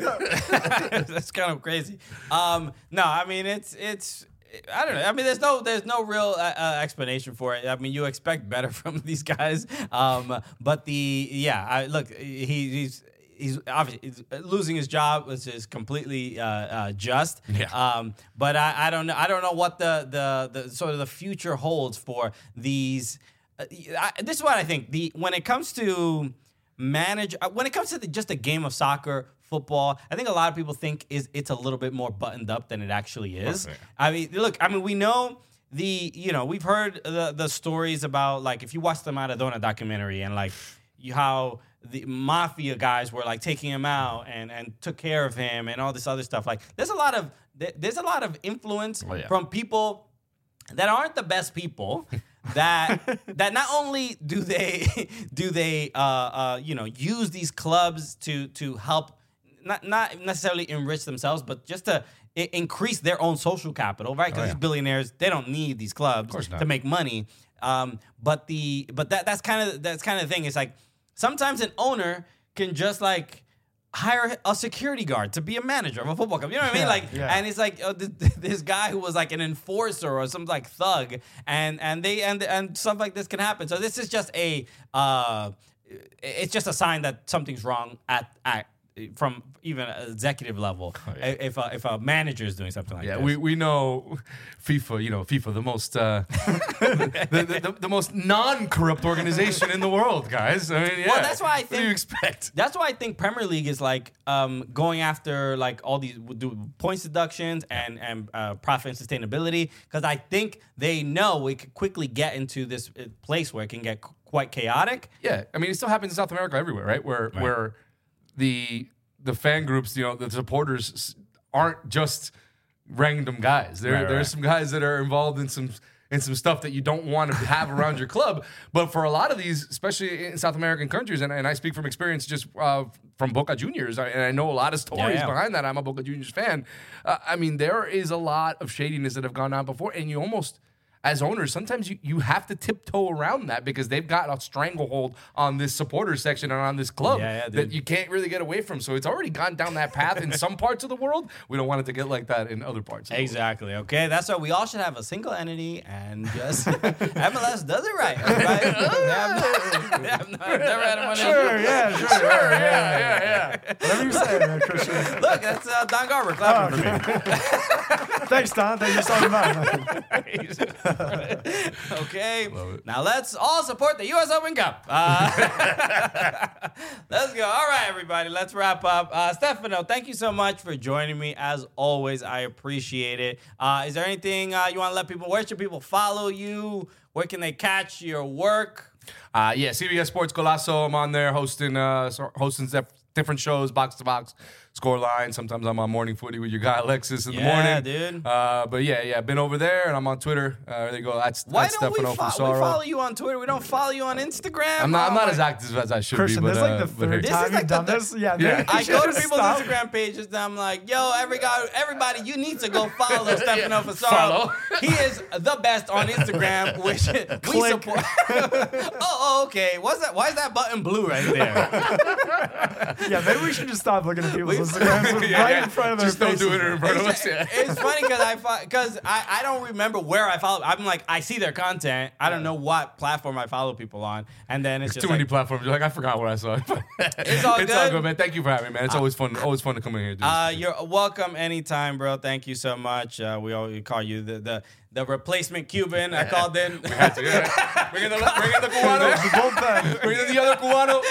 Like, that's kind of crazy. Um, no, I mean, it's it's. I don't know. I mean, there's no there's no real uh, uh, explanation for it. I mean, you expect better from these guys. Um, but the yeah, I, look, he, he's he's obviously he's losing his job, which is completely uh, uh, just. Yeah. Um, but I, I don't know. I don't know what the the the sort of the future holds for these. Uh, I, this is what I think. The when it comes to manage uh, when it comes to the, just a game of soccer. Football, I think a lot of people think is it's a little bit more buttoned up than it actually is. Okay. I mean, look, I mean, we know the, you know, we've heard the the stories about like if you watch the Maradona documentary and like you, how the mafia guys were like taking him out and and took care of him and all this other stuff. Like, there's a lot of there's a lot of influence oh, yeah. from people that aren't the best people. that that not only do they do they uh, uh, you know use these clubs to to help. Not not necessarily enrich themselves, but just to I- increase their own social capital, right? Because oh, yeah. these billionaires, they don't need these clubs to make money. Um, but the but that that's kind of that's kind of the thing. It's like sometimes an owner can just like hire a security guard to be a manager of a football club. You know what I mean? Yeah, Like, yeah. and it's like uh, this, this guy who was like an enforcer or some like thug, and and they and and stuff like this can happen. So this is just a uh, it's just a sign that something's wrong at at. From even an executive level, oh, yeah. if a, if a manager is doing something like yeah, this. we we know FIFA. You know, FIFA, the most uh, the, the, the, the most non-corrupt organization in the world, guys. I mean, yeah. Well, that's why I think. What do you expect? That's why I think Premier League is like um, going after like all these do points deductions and and uh, profit and sustainability, because I think they know we could quickly get into this place where it can get quite chaotic. Yeah, I mean, it still happens in South America everywhere, right? Where Right. where the the fan groups, you know, the supporters aren't just random guys. There Right, there's right. some guys that are involved in some in some stuff that you don't want to have around your club. But for a lot of these, especially in South American countries, and, and I speak from experience just uh, from Boca Juniors, I, and I know a lot of stories Yeah, yeah. behind that. I'm a Boca Juniors fan. Uh, I mean, there is a lot of shadiness that have gone on before, and you almost, as owners, sometimes you, you have to tiptoe around that because they've got a stranglehold on this supporter section and on this club Yeah, yeah, that dude. you can't really get away from. So it's already gone down that path in some parts of the world. We don't want it to get like that in other parts. Of the world. Exactly. Okay, that's why we all should have a single entity and just M L S does it right. Right? They have no- they have no- never had a money. Sure, yeah, sure, sure, yeah, yeah, yeah. Whatever you say, man, Christian. Look, that's uh, Don Garber clapping for me. Thanks, Don. Thank you so much. Okay, now let's all support the U S Open Cup. Uh, let's go. All right, everybody, let's wrap up. Uh, Stefano, thank you so much for joining me. As always, I appreciate it. Uh, is there anything uh, you want to let people, where should people follow you? Where can they catch your work? Uh, yeah, C B S Sports Golazo. I'm on there hosting uh, so- hosting def- different shows, box to box, scoreline. Sometimes I'm on Morning Footy with your guy Alexis in Yeah, the morning. dude. Uh, but yeah, yeah, been over there, and I'm on Twitter. Uh, there you go. That's, Why that's don't we, Stefano fo- we Fusaro. follow you on Twitter? We don't follow you on Instagram. I'm not. I'm Oh not my- as active as I should Christian, be. this But, is like uh, the but third here- This time is like you've the done third- this. Yeah, Yeah. maybe I you go to should people's stop. Instagram pages and I'm like, yo, every guy, everybody, you need to go follow Stefano Fusaro. Follow. He is the best on Instagram, which we Click. support. oh, oh, okay. What's that? Why is that button blue right there? Yeah, maybe we should just stop looking at people's Instagrams right Yeah, yeah. in front of their Just don't faces. do it in front of It's, us. Yeah. it's funny because I because I, I don't remember where I follow. I'm like I see their content. I don't know what platform I follow people on, and then it's Too just many like, platforms. You're like, I forgot what I saw. It's all It's all good. good, man. Thank you for having me, man. It's always fun. Always fun to come in here, dude. Uh, you're welcome anytime, bro. Thank you so much. Uh, we always call you the the, the replacement Cuban. I called in. Had to, yeah. Bring in the bring in the Cubano. The bullpen. Bring in the other Cubano.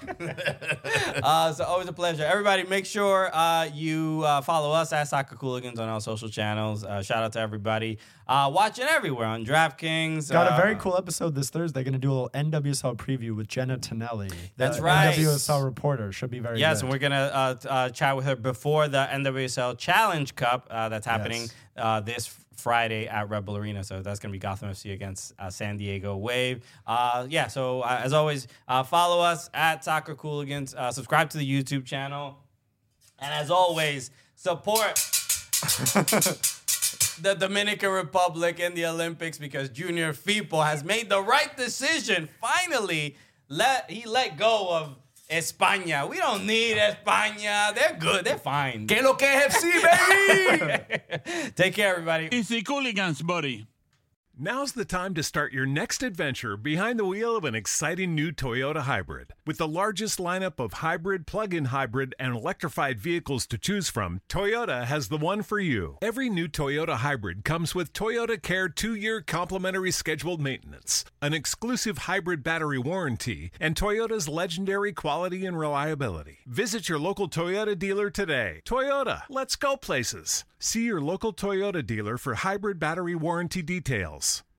Uh, so always a pleasure. Everybody, make sure uh, you uh, follow us at Soccer Cooligans on our social channels. Uh, shout out to everybody uh, watching everywhere on DraftKings. Got uh, a very cool episode this Thursday. Going to do a little N W S L preview with Jenna Tonelli. That's the right. N W S L reporter. Should be very Yes, good. and we're gonna uh, t- uh, chat with her before the N W S L Challenge Cup uh, that's happening Yes. uh, this Friday at Red Bull Arena. So that's gonna be Gotham F C against uh, San Diego Wave. Uh, yeah. So uh, as always, uh, follow us at Soccer Cooligans. Uh, subscribe to the YouTube channel, and as always, support the Dominican Republic in the Olympics because Junior Firpo has made the right decision. Finally, let he let go of España. We don't need España. They're good. They're fine. Que lo que F C, baby. Take care, everybody. Easy Cooligans, buddy. Now's the time to start your next adventure behind the wheel of an exciting new Toyota hybrid. With the largest lineup of hybrid, plug-in hybrid, and electrified vehicles to choose from, Toyota has the one for you. Every new Toyota hybrid comes with Toyota Care two-year complimentary scheduled maintenance, an exclusive hybrid battery warranty, and Toyota's legendary quality and reliability. Visit your local Toyota dealer today. Toyota, let's go places. See your local Toyota dealer for hybrid battery warranty details.